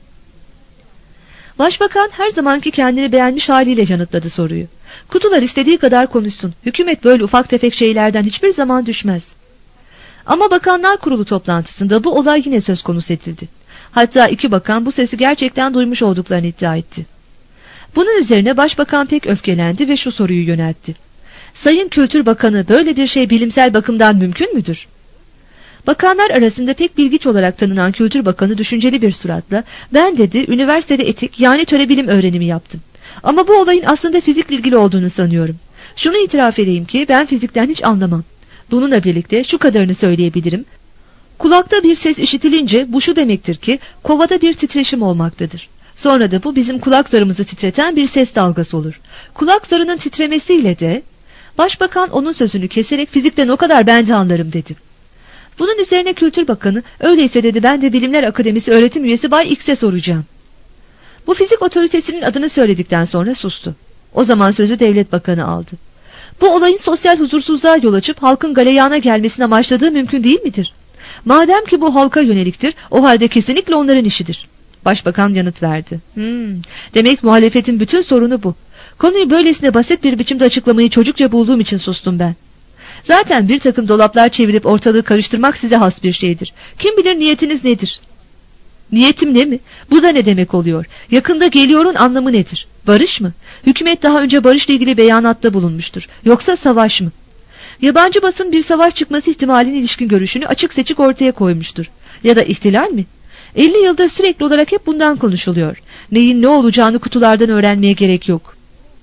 Başbakan her zamanki kendini beğenmiş haliyle yanıtladı soruyu. Kutular istediği kadar konuşsun. Hükümet böyle ufak tefek şeylerden hiçbir zaman düşmez. Ama Bakanlar Kurulu toplantısında bu olay yine söz konusu edildi. Hatta iki bakan bu sesi gerçekten duymuş olduklarını iddia etti. Bunun üzerine başbakan pek öfkelendi ve şu soruyu yöneltti. Sayın Kültür Bakanı, böyle bir şey bilimsel bakımdan mümkün müdür? Bakanlar arasında pek bilgiç olarak tanınan Kültür Bakanı düşünceli bir suratla, ben dedi üniversitede etik yani törebilim öğrenimi yaptım. Ama bu olayın aslında fizikle ilgili olduğunu sanıyorum. Şunu itiraf edeyim ki ben fizikten hiç anlamam. Bununla birlikte şu kadarını söyleyebilirim. Kulakta bir ses işitilince bu şu demektir ki kovada bir titreşim olmaktadır. Sonra da bu bizim kulak zarımızı titreten bir ses dalgası olur. Kulak zarının titremesiyle de... Başbakan onun sözünü keserek fizikten o kadar ben de anlarım dedi. Bunun üzerine Kültür Bakanı öyleyse dedi ben de Bilimler Akademisi öğretim üyesi Bay X'e soracağım. Bu fizik otoritesinin adını söyledikten sonra sustu. O zaman sözü Devlet Bakanı aldı. Bu olayın sosyal huzursuzluğa yol açıp halkın galeyana gelmesini amaçladığı mümkün değil midir? Madem ki bu halka yöneliktir, o halde kesinlikle onların işidir. Başbakan yanıt verdi. Hmm, demek muhalefetin bütün sorunu bu. Konuyu böylesine basit bir biçimde açıklamayı çocukça bulduğum için sustum ben. Zaten bir takım dolaplar çevirip ortalığı karıştırmak size has bir şeydir. Kim bilir niyetiniz nedir? Niyetim ne mi? Bu da ne demek oluyor? Yakında geliyorun anlamı nedir? Barış mı? Hükümet daha önce barışla ilgili beyanatta bulunmuştur. Yoksa savaş mı? Yabancı basın bir savaş çıkması ihtimaline ilişkin görüşünü açık seçik ortaya koymuştur. Ya da ihtilal mi? elli yıldır sürekli olarak hep bundan konuşuluyor. Neyin ne olacağını kutulardan öğrenmeye gerek yok.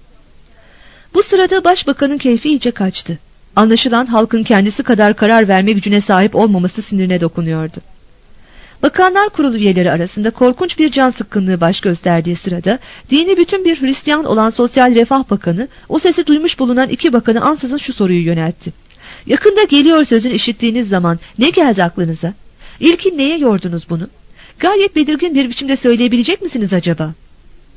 Bu sırada başbakanın keyfi iyice kaçtı. Anlaşılan halkın kendisi kadar karar verme gücüne sahip olmaması sinirine dokunuyordu. Bakanlar Kurulu üyeleri arasında korkunç bir can sıkkınlığı baş gösterdiği sırada dini bütün bir Hristiyan olan Sosyal Refah Bakanı o sesi duymuş bulunan iki bakanı ansızın şu soruyu yöneltti. Yakında geliyor sözünü işittiğiniz zaman ne geldi aklınıza? İlkin neye yordunuz bunu? Gayet belirgin bir biçimde söyleyebilecek misiniz acaba?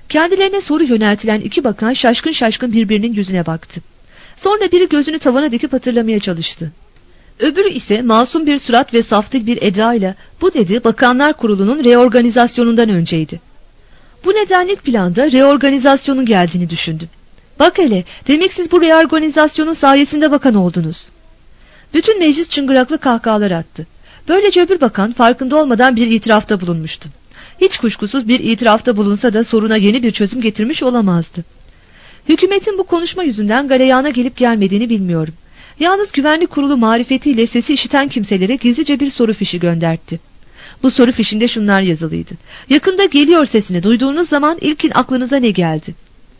Kendilerine soru yöneltilen iki bakan şaşkın şaşkın birbirinin yüzüne baktı. Sonra biri gözünü tavana dikip hatırlamaya çalıştı. Öbürü ise masum bir surat ve saftil bir edayla bu dedi Bakanlar Kurulu'nun reorganizasyonundan önceydi. Bu nedenle ilk planda reorganizasyonun geldiğini düşündüm. Bak hele, demek siz bu reorganizasyonun sayesinde bakan oldunuz. Bütün meclis çıngıraklı kahkahalar attı. Böylece öbür bakan farkında olmadan bir itirafta bulunmuştu. Hiç kuşkusuz bir itirafta bulunsa da soruna yeni bir çözüm getirmiş olamazdı. Hükümetin bu konuşma yüzünden galeyana gelip gelmediğini bilmiyorum. Yalnız güvenlik kurulu marifetiyle sesi işiten kimselere gizlice bir soru fişi göndertti. Bu soru fişinde şunlar yazılıydı. Yakında geliyor sesini duyduğunuz zaman ilkin aklınıza ne geldi?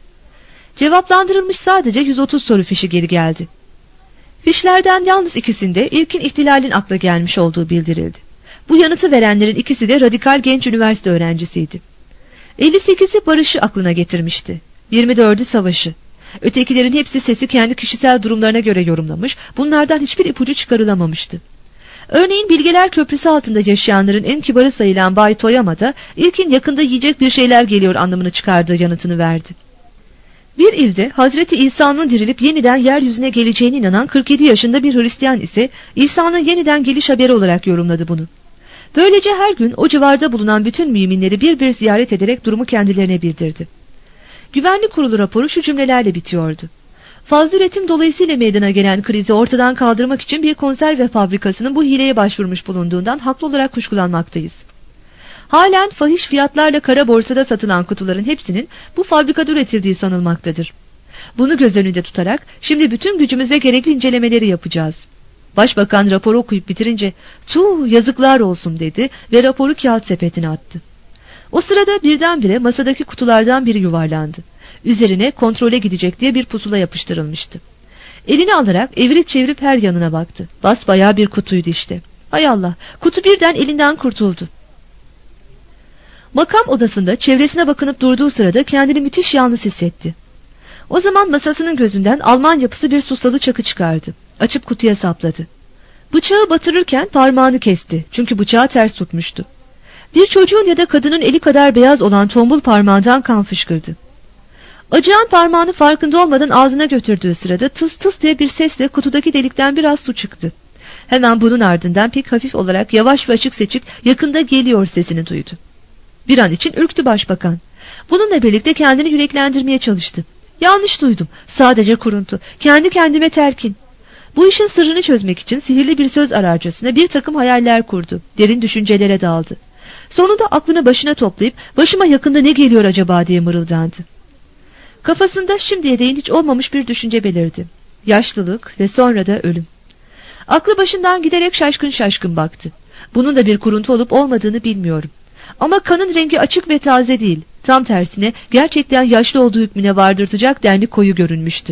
Cevaplandırılmış sadece yüz otuz soru fişi geri geldi. Fişlerden yalnız ikisinde ilkin ihtilalin akla gelmiş olduğu bildirildi. Bu yanıtı verenlerin ikisi de radikal genç üniversite öğrencisiydi. elli sekizi barışı aklına getirmişti. yirmi dördü savaşı. Ötekilerin hepsi sesi kendi kişisel durumlarına göre yorumlamış, bunlardan hiçbir ipucu çıkarılamamıştı. Örneğin Bilgeler Köprüsü altında yaşayanların en kibarı sayılan Bay Toyama da ilkin yakında yiyecek bir şeyler geliyor anlamını çıkardığı yanıtını verdi. Bir ilde Hazreti İsa'nın dirilip yeniden yeryüzüne geleceğine inanan kırk yedi yaşında bir Hristiyan ise İsa'nın yeniden geliş haberi olarak yorumladı bunu. Böylece her gün o civarda bulunan bütün müminleri bir bir ziyaret ederek durumu kendilerine bildirdi. Güvenlik kurulu raporu şu cümlelerle bitiyordu. Fazla üretim dolayısıyla meydana gelen krizi ortadan kaldırmak için bir konserve fabrikasının bu hileye başvurmuş bulunduğundan haklı olarak kuşkulanmaktayız. Halen fahiş fiyatlarla kara borsada satılan kutuların hepsinin bu fabrikada üretildiği sanılmaktadır. Bunu göz önünde tutarak şimdi bütün gücümüze gerekli incelemeleri yapacağız. Başbakan raporu okuyup bitirince "Tuh, yazıklar olsun" dedi ve raporu kağıt sepetine attı. O sırada birdenbire masadaki kutulardan biri yuvarlandı. Üzerine kontrole gidecek diye bir pusula yapıştırılmıştı. Elini alarak evirip çevirip her yanına baktı. Basbayağı bir kutuydu işte. Hay Allah, kutu birden elinden kurtuldu. Makam odasında çevresine bakınıp durduğu sırada kendini müthiş yalnız hissetti. O zaman masasının gözünden Alman yapısı bir suslalı çakı çıkardı. Açıp kutuya sapladı. Bıçağı batırırken parmağını kesti. Çünkü bıçağı ters tutmuştu. Bir çocuğun ya da kadının eli kadar beyaz olan tombul parmağından kan fışkırdı. Acıyan parmağını farkında olmadan ağzına götürdüğü sırada tıs tıs diye bir sesle kutudaki delikten biraz su çıktı. Hemen bunun ardından pek hafif olarak yavaş ve açık seçik yakında geliyor sesini duydu. Bir an için ürktü başbakan. Bununla birlikte kendini yüreklendirmeye çalıştı. Yanlış duydum. Sadece kuruntu. Kendi kendime telkin. Bu işin sırrını çözmek için sihirli bir söz ararcasına bir takım hayaller kurdu. Derin düşüncelere daldı. Sonunda aklını başına toplayıp başıma yakında ne geliyor acaba diye mırıldandı. Kafasında şimdiye değin hiç olmamış bir düşünce belirdi. Yaşlılık ve sonra da ölüm. Aklı başından giderek şaşkın şaşkın baktı. Bunun da bir kuruntu olup olmadığını bilmiyorum. Ama kanın rengi açık ve taze değil. Tam tersine gerçekten yaşlı olduğu hükmüne vardırtacak denli koyu görünmüştü.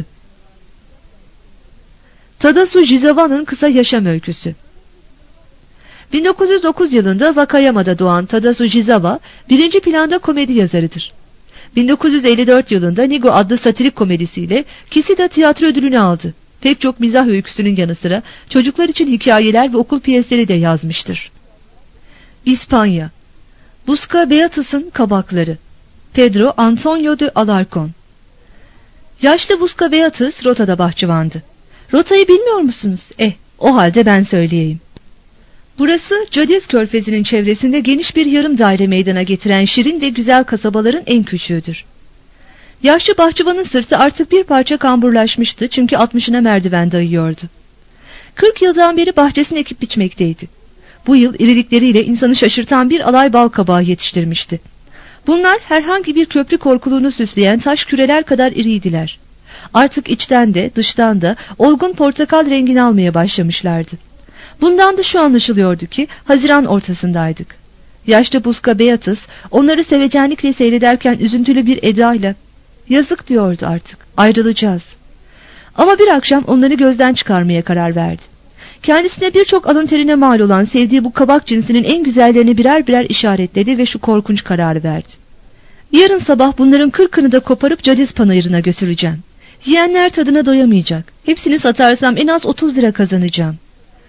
Tadasu Jizawa'nın kısa yaşam öyküsü. bin dokuz yüz dokuz yılında Wakayama'da doğan Tadasu Jizawa, birinci planda komedi yazarıdır. bin dokuz yüz elli dört yılında Nigo adlı satirik komedisiyle Kisida tiyatro ödülünü aldı. Pek çok mizah öyküsünün yanı sıra çocuklar için hikayeler ve okul piyesleri de yazmıştır. İspanya. Busca Beatos'un kabakları. Pedro Antonio de Alarcón. Yaşlı Busca Beatos Rota'da bahçıvandı. Rota'yı bilmiyor musunuz? Eh, o halde ben söyleyeyim. Burası Cadiz Körfezi'nin çevresinde geniş bir yarım daire meydana getiren şirin ve güzel kasabaların en küçüğüdür. Yaşlı bahçıvanın sırtı artık bir parça kamburlaşmıştı çünkü altmışına merdiven dayıyordu. Kırk yıldan beri bahçesini ekip biçmekteydi. Bu yıl irilikleriyle insanı şaşırtan bir alay bal kabağı yetiştirmişti. Bunlar herhangi bir köprü korkuluğunu süsleyen taş küreler kadar iriydiler. Artık içten de dıştan da olgun portakal rengini almaya başlamışlardı. Bundan da şu anlaşılıyordu ki Haziran ortasındaydık. Yaşlı Busca Beatos onları sevecenlikle seyrederken üzüntülü bir edayla "Yazık" diyordu artık, ayrılacağız. Ama bir akşam onları gözden çıkarmaya karar verdi. Kendisine birçok alın terine mal olan sevdiği bu kabak cinsinin en güzellerini birer birer işaretledi ve şu korkunç kararı verdi. Yarın sabah bunların kırkını da koparıp Cadiz panayırına götüreceğim. Yiyenler tadına doyamayacak. Hepsini satarsam en az otuz lira kazanacağım.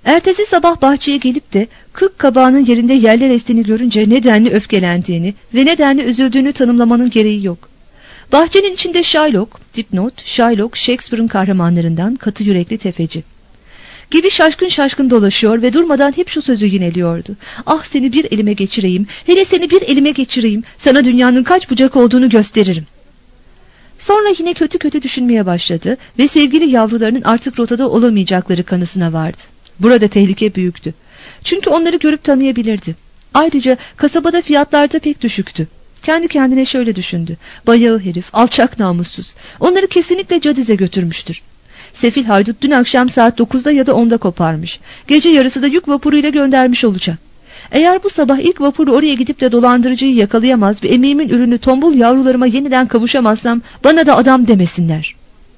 Ertesi sabah bahçeye gelip de kırk kabağının yerinde yerler estiğini görünce nedenli öfkelendiğini ve nedenli üzüldüğünü tanımlamanın gereği yok. Bahçenin içinde Shylock, dipnot, Shylock, Shakespeare'ın kahramanlarından katı yürekli tefeci gibi şaşkın şaşkın dolaşıyor ve durmadan hep şu sözü yineliyordu. Ah, seni bir elime geçireyim, hele seni bir elime geçireyim, sana dünyanın kaç bucak olduğunu gösteririm. Sonra yine kötü kötü düşünmeye başladı ve sevgili yavrularının artık rotada olamayacakları kanısına vardı. Burada tehlike büyüktü. Çünkü onları görüp tanıyabilirdi. Ayrıca kasabada fiyatlar da pek düşüktü. Kendi kendine şöyle düşündü. Bayağı herif, alçak namussuz. Onları kesinlikle Cadiz'e götürmüştür. Sefil haydut dün akşam saat dokuzda ya da onda koparmış. Gece yarısı da yük vapuruyla göndermiş olacak. Eğer bu sabah ilk vapurla oraya gidip de dolandırıcıyı yakalayamaz ve emeğimin ürünü tombul yavrularıma yeniden kavuşamazsam bana da adam demesinler.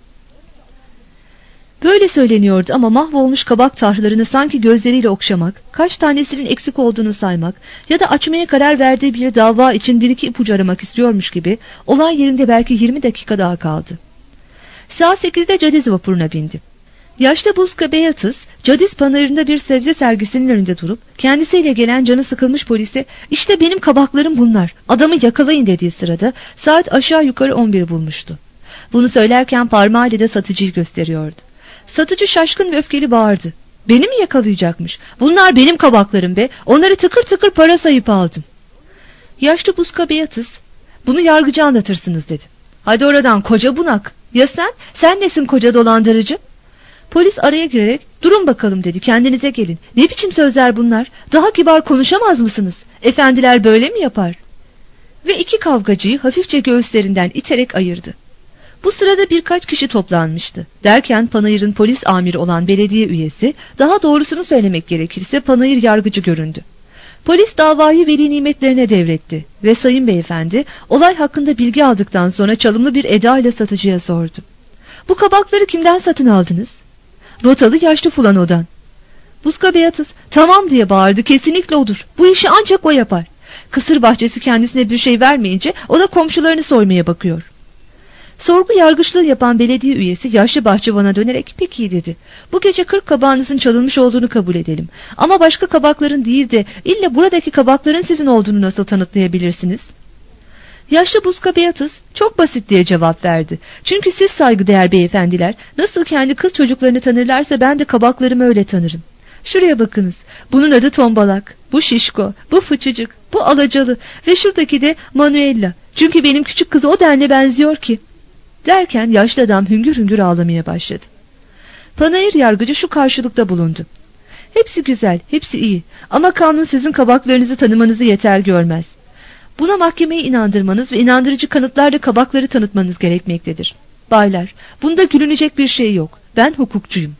Böyle söyleniyordu ama mahvolmuş kabak tarhlarını sanki gözleriyle okşamak, kaç tanesinin eksik olduğunu saymak ya da açmaya karar verdiği bir dava için bir iki ipucu aramak istiyormuş gibi olay yerinde belki yirmi dakika daha kaldı. Saat sekizde Cadiz vapuruna bindi. Yaşlı Buska Beatus, Cadiz panayırında bir sebze sergisinin önünde durup kendisiyle gelen canı sıkılmış polise "İşte benim kabaklarım bunlar, adamı yakalayın" dediği sırada saat aşağı yukarı on bir bulmuştu. Bunu söylerken parmağıyla da satıcıyı gösteriyordu. Satıcı şaşkın ve öfkeli bağırdı. Beni mi yakalayacakmış? Bunlar benim kabaklarım be. Onları tıkır tıkır para sayıp aldım. Yaşlı Buska Beatus, bunu yargıca anlatırsınız dedi. Hadi oradan koca bunak. Ya sen? Sen nesin koca dolandırıcı? Polis araya girerek durun bakalım dedi, kendinize gelin. Ne biçim sözler bunlar? Daha kibar konuşamaz mısınız? Efendiler böyle mi yapar? Ve iki kavgacıyı hafifçe göğüslerinden iterek ayırdı. Bu sırada birkaç kişi toplanmıştı. Derken panayırın polis amiri olan belediye üyesi, daha doğrusunu söylemek gerekirse panayır yargıcı göründü. Polis davayı veli nimetlerine devretti ve sayın beyefendi olay hakkında bilgi aldıktan sonra çalımlı bir eda ile satıcıya sordu. Bu kabakları kimden satın aldınız? Rotalı yaşlı Fulano'dan. Buska Beatus tamam diye bağırdı, kesinlikle odur. Bu işi ancak o yapar. Kısır bahçesi kendisine bir şey vermeyince o da komşularını soymaya bakıyor. Sorgu yargıçlığı yapan belediye üyesi yaşlı bahçıvana dönerek peki dedi. Bu gece kırk kabağınızın çalınmış olduğunu kabul edelim. Ama başka kabakların değil de illa buradaki kabakların sizin olduğunu nasıl tanıtlayabilirsiniz? Yaşlı Buska Beatus çok basit diye cevap verdi. Çünkü siz saygıdeğer beyefendiler nasıl kendi kız çocuklarını tanırlarsa ben de kabaklarımı öyle tanırım. Şuraya bakınız. Bunun adı Tombalak, bu Şişko, bu Fıçıcık, bu Alacalı ve şuradaki de Manuela. Çünkü benim küçük kızı o denli benziyor ki. Derken yaşlı adam hüngür hüngür ağlamaya başladı. Panayır yargıcı şu karşılıkta bulundu. Hepsi güzel, hepsi iyi ama kanun sizin kabaklarınızı tanımanızı yeter görmez. Buna mahkemeyi inandırmanız ve inandırıcı kanıtlarla kabakları tanıtmanız gerekmektedir. Baylar, bunda gülünecek bir şey yok. Ben hukukçuyum.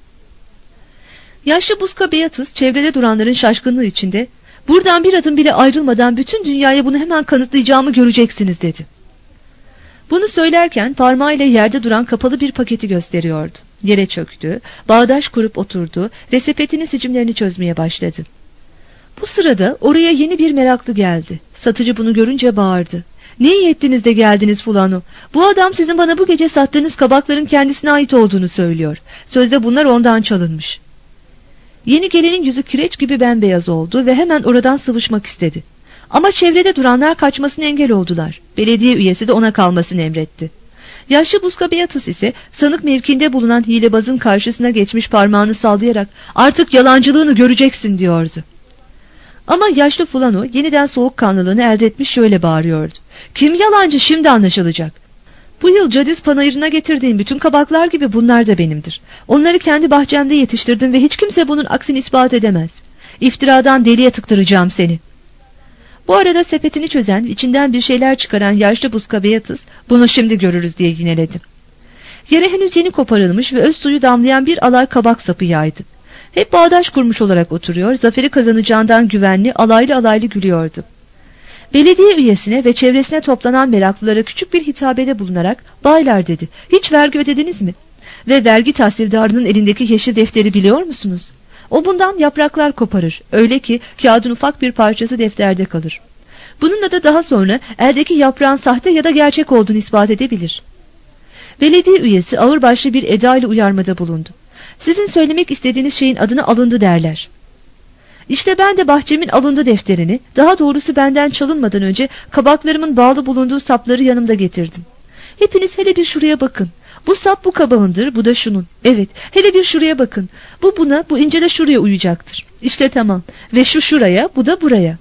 Yaşlı Buska Beatus çevrede duranların şaşkınlığı içinde buradan bir adım bile ayrılmadan bütün dünyaya bunu hemen kanıtlayacağımı göreceksiniz dedi. Bunu söylerken parmağıyla yerde duran kapalı bir paketi gösteriyordu. Yere çöktü, bağdaş kurup oturdu ve sepetinin sicimlerini çözmeye başladı. Bu sırada oraya yeni bir meraklı geldi. Satıcı bunu görünce bağırdı. Ne iyi ettiniz de geldiniz Fulano. Bu adam sizin bana bu gece sattığınız kabakların kendisine ait olduğunu söylüyor. Sözde bunlar ondan çalınmış. Yeni gelenin yüzü kireç gibi bembeyaz oldu ve hemen oradan sıvışmak istedi. Ama çevrede duranlar kaçmasına engel oldular. Belediye üyesi de ona kalmasını emretti. Yaşlı Buska Beatus ise sanık mevkinde bulunan hilebazın karşısına geçmiş parmağını sallayarak artık yalancılığını göreceksin diyordu. Ama yaşlı Fulano yeniden soğukkanlılığını elde etmiş şöyle bağırıyordu. Kim yalancı şimdi anlaşılacak. Bu yıl Cadiz panayırına getirdiğim bütün kabaklar gibi bunlar da benimdir. Onları kendi bahçemde yetiştirdim ve hiç kimse bunun aksini ispat edemez. İftiradan deliye tıktıracağım seni. Bu arada sepetini çözen, içinden bir şeyler çıkaran yaşlı Buska Beatus bunu şimdi görürüz diye yineledi. Yere henüz yeni koparılmış ve öz suyu damlayan bir alay kabak sapı yaydı. Hep bağdaş kurmuş olarak oturuyor, zaferi kazanacağından güvenli, alaylı alaylı gülüyordu. Belediye üyesine ve çevresine toplanan meraklılara küçük bir hitabede bulunarak baylar dedi. Hiç vergi ödediniz mi? Ve vergi tahsildarının elindeki yeşil defteri biliyor musunuz? O bundan yapraklar koparır. Öyle ki kağıdın ufak bir parçası defterde kalır. Bununla da daha sonra eldeki yaprağın sahte ya da gerçek olduğunu ispat edebilir. Belediye üyesi ağırbaşlı bir eda ile uyarmada bulundu. Sizin söylemek istediğiniz şeyin adına alındı derler. İşte ben de bahçemin alındı defterini, daha doğrusu benden çalınmadan önce kabaklarımın bağlı bulunduğu sapları yanımda getirdim. Hepiniz hele bir şuraya bakın. Bu sap bu kabağındır, bu da şunun. Evet, hele bir şuraya bakın. Bu buna, bu ince de şuraya uyacaktır. İşte tamam. Ve şu şuraya, bu da buraya.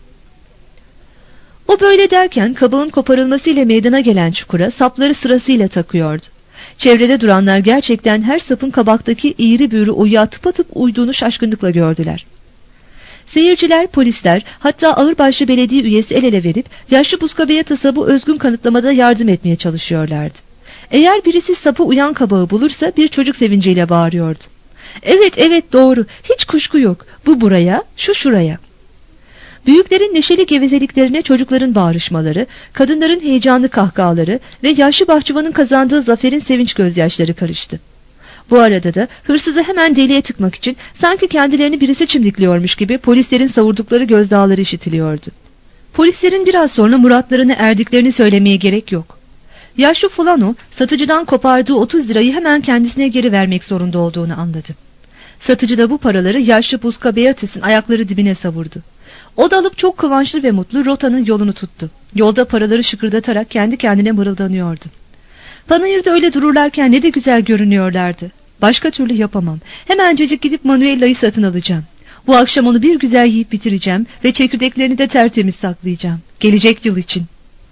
O böyle derken kabağın koparılmasıyla meydana gelen çukura sapları sırasıyla takıyordu. Çevrede duranlar gerçekten her sapın kabaktaki eğri büğrü oyuğa tıpatıp uyduğunu şaşkınlıkla gördüler. Seyirciler, polisler, hatta ağırbaşlı belediye üyesi el ele verip yaşlı Buska Beatas'a bu özgün kanıtlamada yardım etmeye çalışıyorlardı. Eğer birisi sapı uyan kabağı bulursa bir çocuk sevinciyle bağırıyordu. Evet evet doğru, hiç kuşku yok, bu buraya, şu şuraya. Büyüklerin neşeli gevezeliklerine çocukların bağırışmaları, kadınların heyecanlı kahkahaları ve yaşlı bahçıvanın kazandığı zaferin sevinç gözyaşları karıştı. Bu arada da hırsızı hemen deliğe tıkmak için sanki kendilerini birisi çimdikliyormuş gibi polislerin savurdukları gözdağları işitiliyordu. Polislerin biraz sonra muratlarına erdiklerini söylemeye gerek yok. Yaşlı Fulano satıcıdan kopardığı otuz lirayı hemen kendisine geri vermek zorunda olduğunu anladı. Satıcı da bu paraları yaşlı Buska Beatas'ın ayakları dibine savurdu. O da alıp çok kıvançlı ve mutlu rotanın yolunu tuttu. Yolda paraları şıkırdatarak kendi kendine mırıldanıyordu. Panayırda öyle dururlarken ne de güzel görünüyorlardı. Başka türlü yapamam. Hemencecik gidip Manuela'yı satın alacağım. Bu akşam onu bir güzel yiyip bitireceğim ve çekirdeklerini de tertemiz saklayacağım. Gelecek yıl için.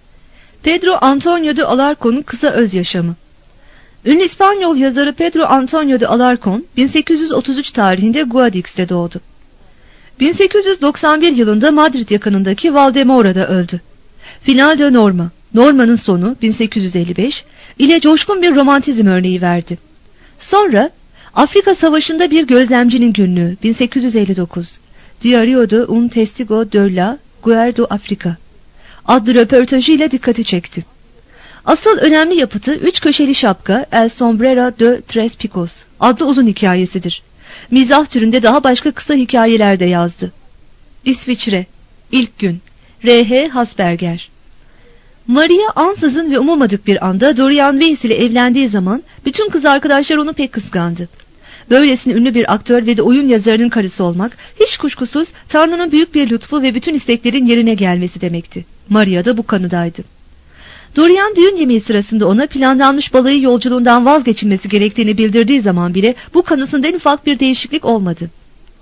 Pedro Antonio de Alarcon'un kısa öz yaşamı. Ünlü İspanyol yazarı Pedro Antonio de Alarcon bin sekiz yüz otuz üç tarihinde Guadix'te doğdu. bin sekiz yüz doksan bir yılında Madrid yakınındaki Valdemora'da öldü. Final de Norma, Norma'nın sonu bin sekiz yüz elli beş ile coşkun bir romantizm örneği verdi. Sonra Afrika Savaşı'nda bir gözlemcinin günlüğü bin sekiz yüz elli dokuz, Diario de un Testigo de la Guerra de Afrika adlı röportajıyla dikkati çekti. Asıl önemli yapıtı Üç Köşeli Şapka El Sombrero de Tres Picos adlı uzun hikayesidir. Mizah türünde daha başka kısa hikayeler de yazdı. İsviçre, İlk Gün, R H Hasberger. Maria ansızın ve umulmadık bir anda Dorian Weiss ile evlendiği zaman bütün kız arkadaşlar onu pek kıskandı. Böylesine ünlü bir aktör ve de oyun yazarının karısı olmak hiç kuşkusuz Tanrı'nın büyük bir lütfu ve bütün isteklerin yerine gelmesi demekti. Maria da bu kanıdaydı. Dorian düğün yemeği sırasında ona planlanmış balayı yolculuğundan vazgeçilmesi gerektiğini bildirdiği zaman bile bu kanısında en ufak bir değişiklik olmadı.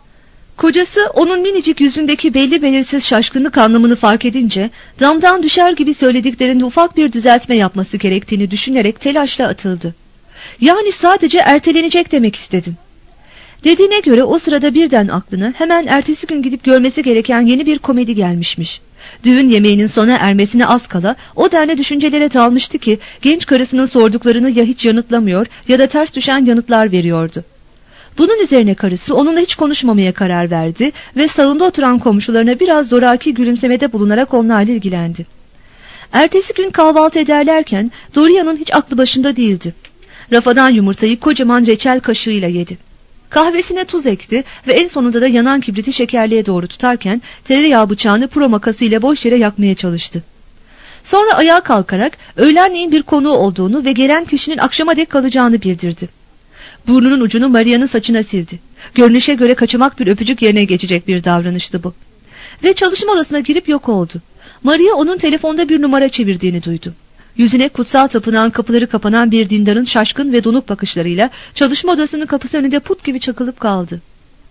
Kocası onun minicik yüzündeki belli belirsiz şaşkınlık anlamını fark edince damdan düşer gibi söylediklerinde ufak bir düzeltme yapması gerektiğini düşünerek telaşla atıldı. Yani sadece ertelenecek demek istedim. Dediğine göre o sırada birden aklına hemen ertesi gün gidip görmesi gereken yeni bir komedi gelmişmiş. Düğün yemeğinin sona ermesine az kala o denli düşüncelere dalmıştı ki genç karısının sorduklarını ya hiç yanıtlamıyor ya da ters düşen yanıtlar veriyordu. Bunun üzerine karısı onunla hiç konuşmamaya karar verdi ve sağında oturan komşularına biraz zoraki gülümsemede bulunarak onlarla ilgilendi. Ertesi gün kahvaltı ederlerken Dorian'ın hiç aklı başında değildi. Rafadan yumurtayı kocaman reçel kaşığıyla yedi. Kahvesine tuz ekti ve en sonunda da yanan kibriti şekerliğe doğru tutarken tereyağı bıçağını pro makasıyla boş yere yakmaya çalıştı. Sonra ayağa kalkarak öğlenleyin bir konuğu olduğunu ve gelen kişinin akşama dek kalacağını bildirdi. Burnunun ucunu Maria'nın saçına sildi. Görünüşe göre kaçamak bir öpücük yerine geçecek bir davranıştı bu. Ve çalışma odasına girip yok oldu. Maria onun telefonda bir numara çevirdiğini duydu. Yüzüne kutsal tapınağın kapıları kapanan bir dindarın şaşkın ve donuk bakışlarıyla çalışma odasının kapısı önünde put gibi çakılıp kaldı.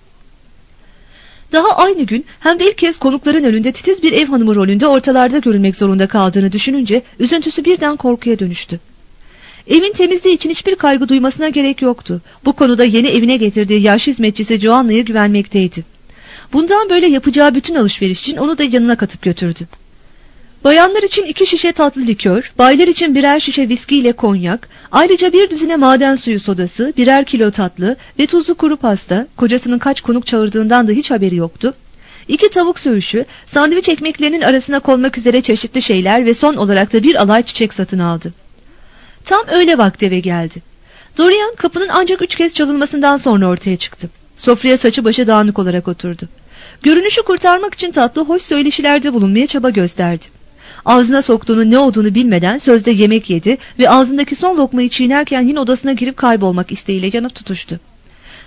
Daha aynı gün hem de ilk kez konukların önünde titiz bir ev hanımı rolünde ortalarda görünmek zorunda kaldığını düşününce üzüntüsü birden korkuya dönüştü. Evin temizliği için hiçbir kaygı duymasına gerek yoktu. Bu konuda yeni evine getirdiği yaşlı hizmetçisi Joanna'ya güvenmekteydi. Bundan böyle yapacağı bütün alışveriş için onu da yanına katıp götürdü. Bayanlar için iki şişe tatlı likör, baylar için birer şişe viski ile konyak, ayrıca bir düzine maden suyu sodası, birer kilo tatlı ve tuzlu kuru pasta, kocasının kaç konuk çağırdığından da hiç haberi yoktu. İki tavuk söğüşü, sandviç ekmeklerinin arasına konmak üzere çeşitli şeyler ve son olarak da bir alay çiçek satın aldı. Tam öğle vakti eve geldi. Dorian kapının ancak üç kez çalınmasından sonra ortaya çıktı. Sofraya saçı başı dağınık olarak oturdu. Görünüşü kurtarmak için tatlı hoş söyleşilerde bulunmaya çaba gösterdi. Ağzına soktuğunun ne olduğunu bilmeden sözde yemek yedi ve ağzındaki son lokmayı çiğnerken yine odasına girip kaybolmak isteğiyle yanıp tutuştu.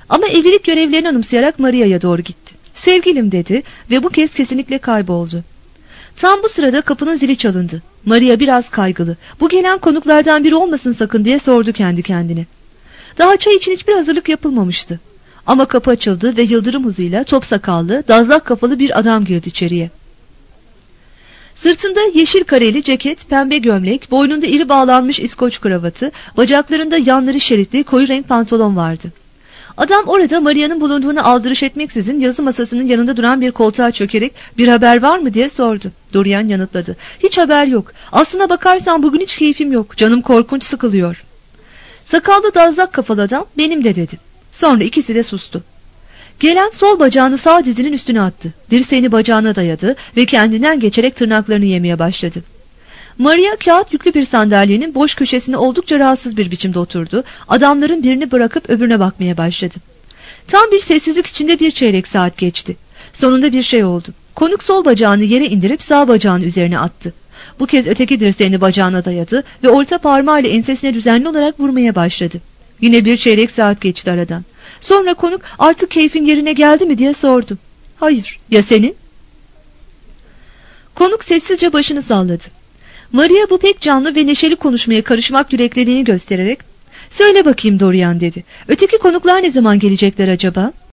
Ama evlilik görevlerini anımsayarak Maria'ya doğru gitti. Sevgilim dedi ve bu kez kesinlikle kayboldu. Tam bu sırada kapının zili çalındı. Maria biraz kaygılı. Bu gelen konuklardan biri olmasın sakın diye sordu kendi kendine. Daha çay için hiçbir hazırlık yapılmamıştı. Ama kapı açıldı ve yıldırım hızıyla top sakallı, dazlak kafalı bir adam girdi içeriye. Sırtında yeşil kareli ceket, pembe gömlek, boynunda iri bağlanmış İskoç kravatı, bacaklarında yanları şeritli koyu renk pantolon vardı. Adam orada Maria'nın bulunduğunu aldırış etmeksizin yazı masasının yanında duran bir koltuğa çökerek "Bir haber var mı?" diye sordu. Dorian yanıtladı. "Hiç haber yok. Aslına bakarsan bugün hiç keyfim yok. Canım korkunç sıkılıyor." Sakallı dazlak kafalı adam "Benim de" dedi. Sonra ikisi de sustu. Gelen sol bacağını sağ dizinin üstüne attı. Dirseğini bacağına dayadı ve kendinden geçerek tırnaklarını yemeye başladı. Maria kağıt yüklü bir sandalyenin boş köşesine oldukça rahatsız bir biçimde oturdu. Adamların birini bırakıp öbürüne bakmaya başladı. Tam bir sessizlik içinde bir çeyrek saat geçti. Sonunda bir şey oldu. Konuk sol bacağını yere indirip sağ bacağının üzerine attı. Bu kez öteki dirseğini bacağına dayadı ve orta parmağıyla ensesine düzenli olarak vurmaya başladı. Yine bir çeyrek saat geçti aradan. Sonra konuk "Artık keyfin yerine geldi mi?" diye sordu. "Hayır. Ya senin?" Konuk sessizce başını salladı. Maria bu pek canlı ve neşeli konuşmaya karışmak yürekliliğini göstererek "Söyle bakayım Dorian" dedi. "Öteki konuklar ne zaman gelecekler acaba?"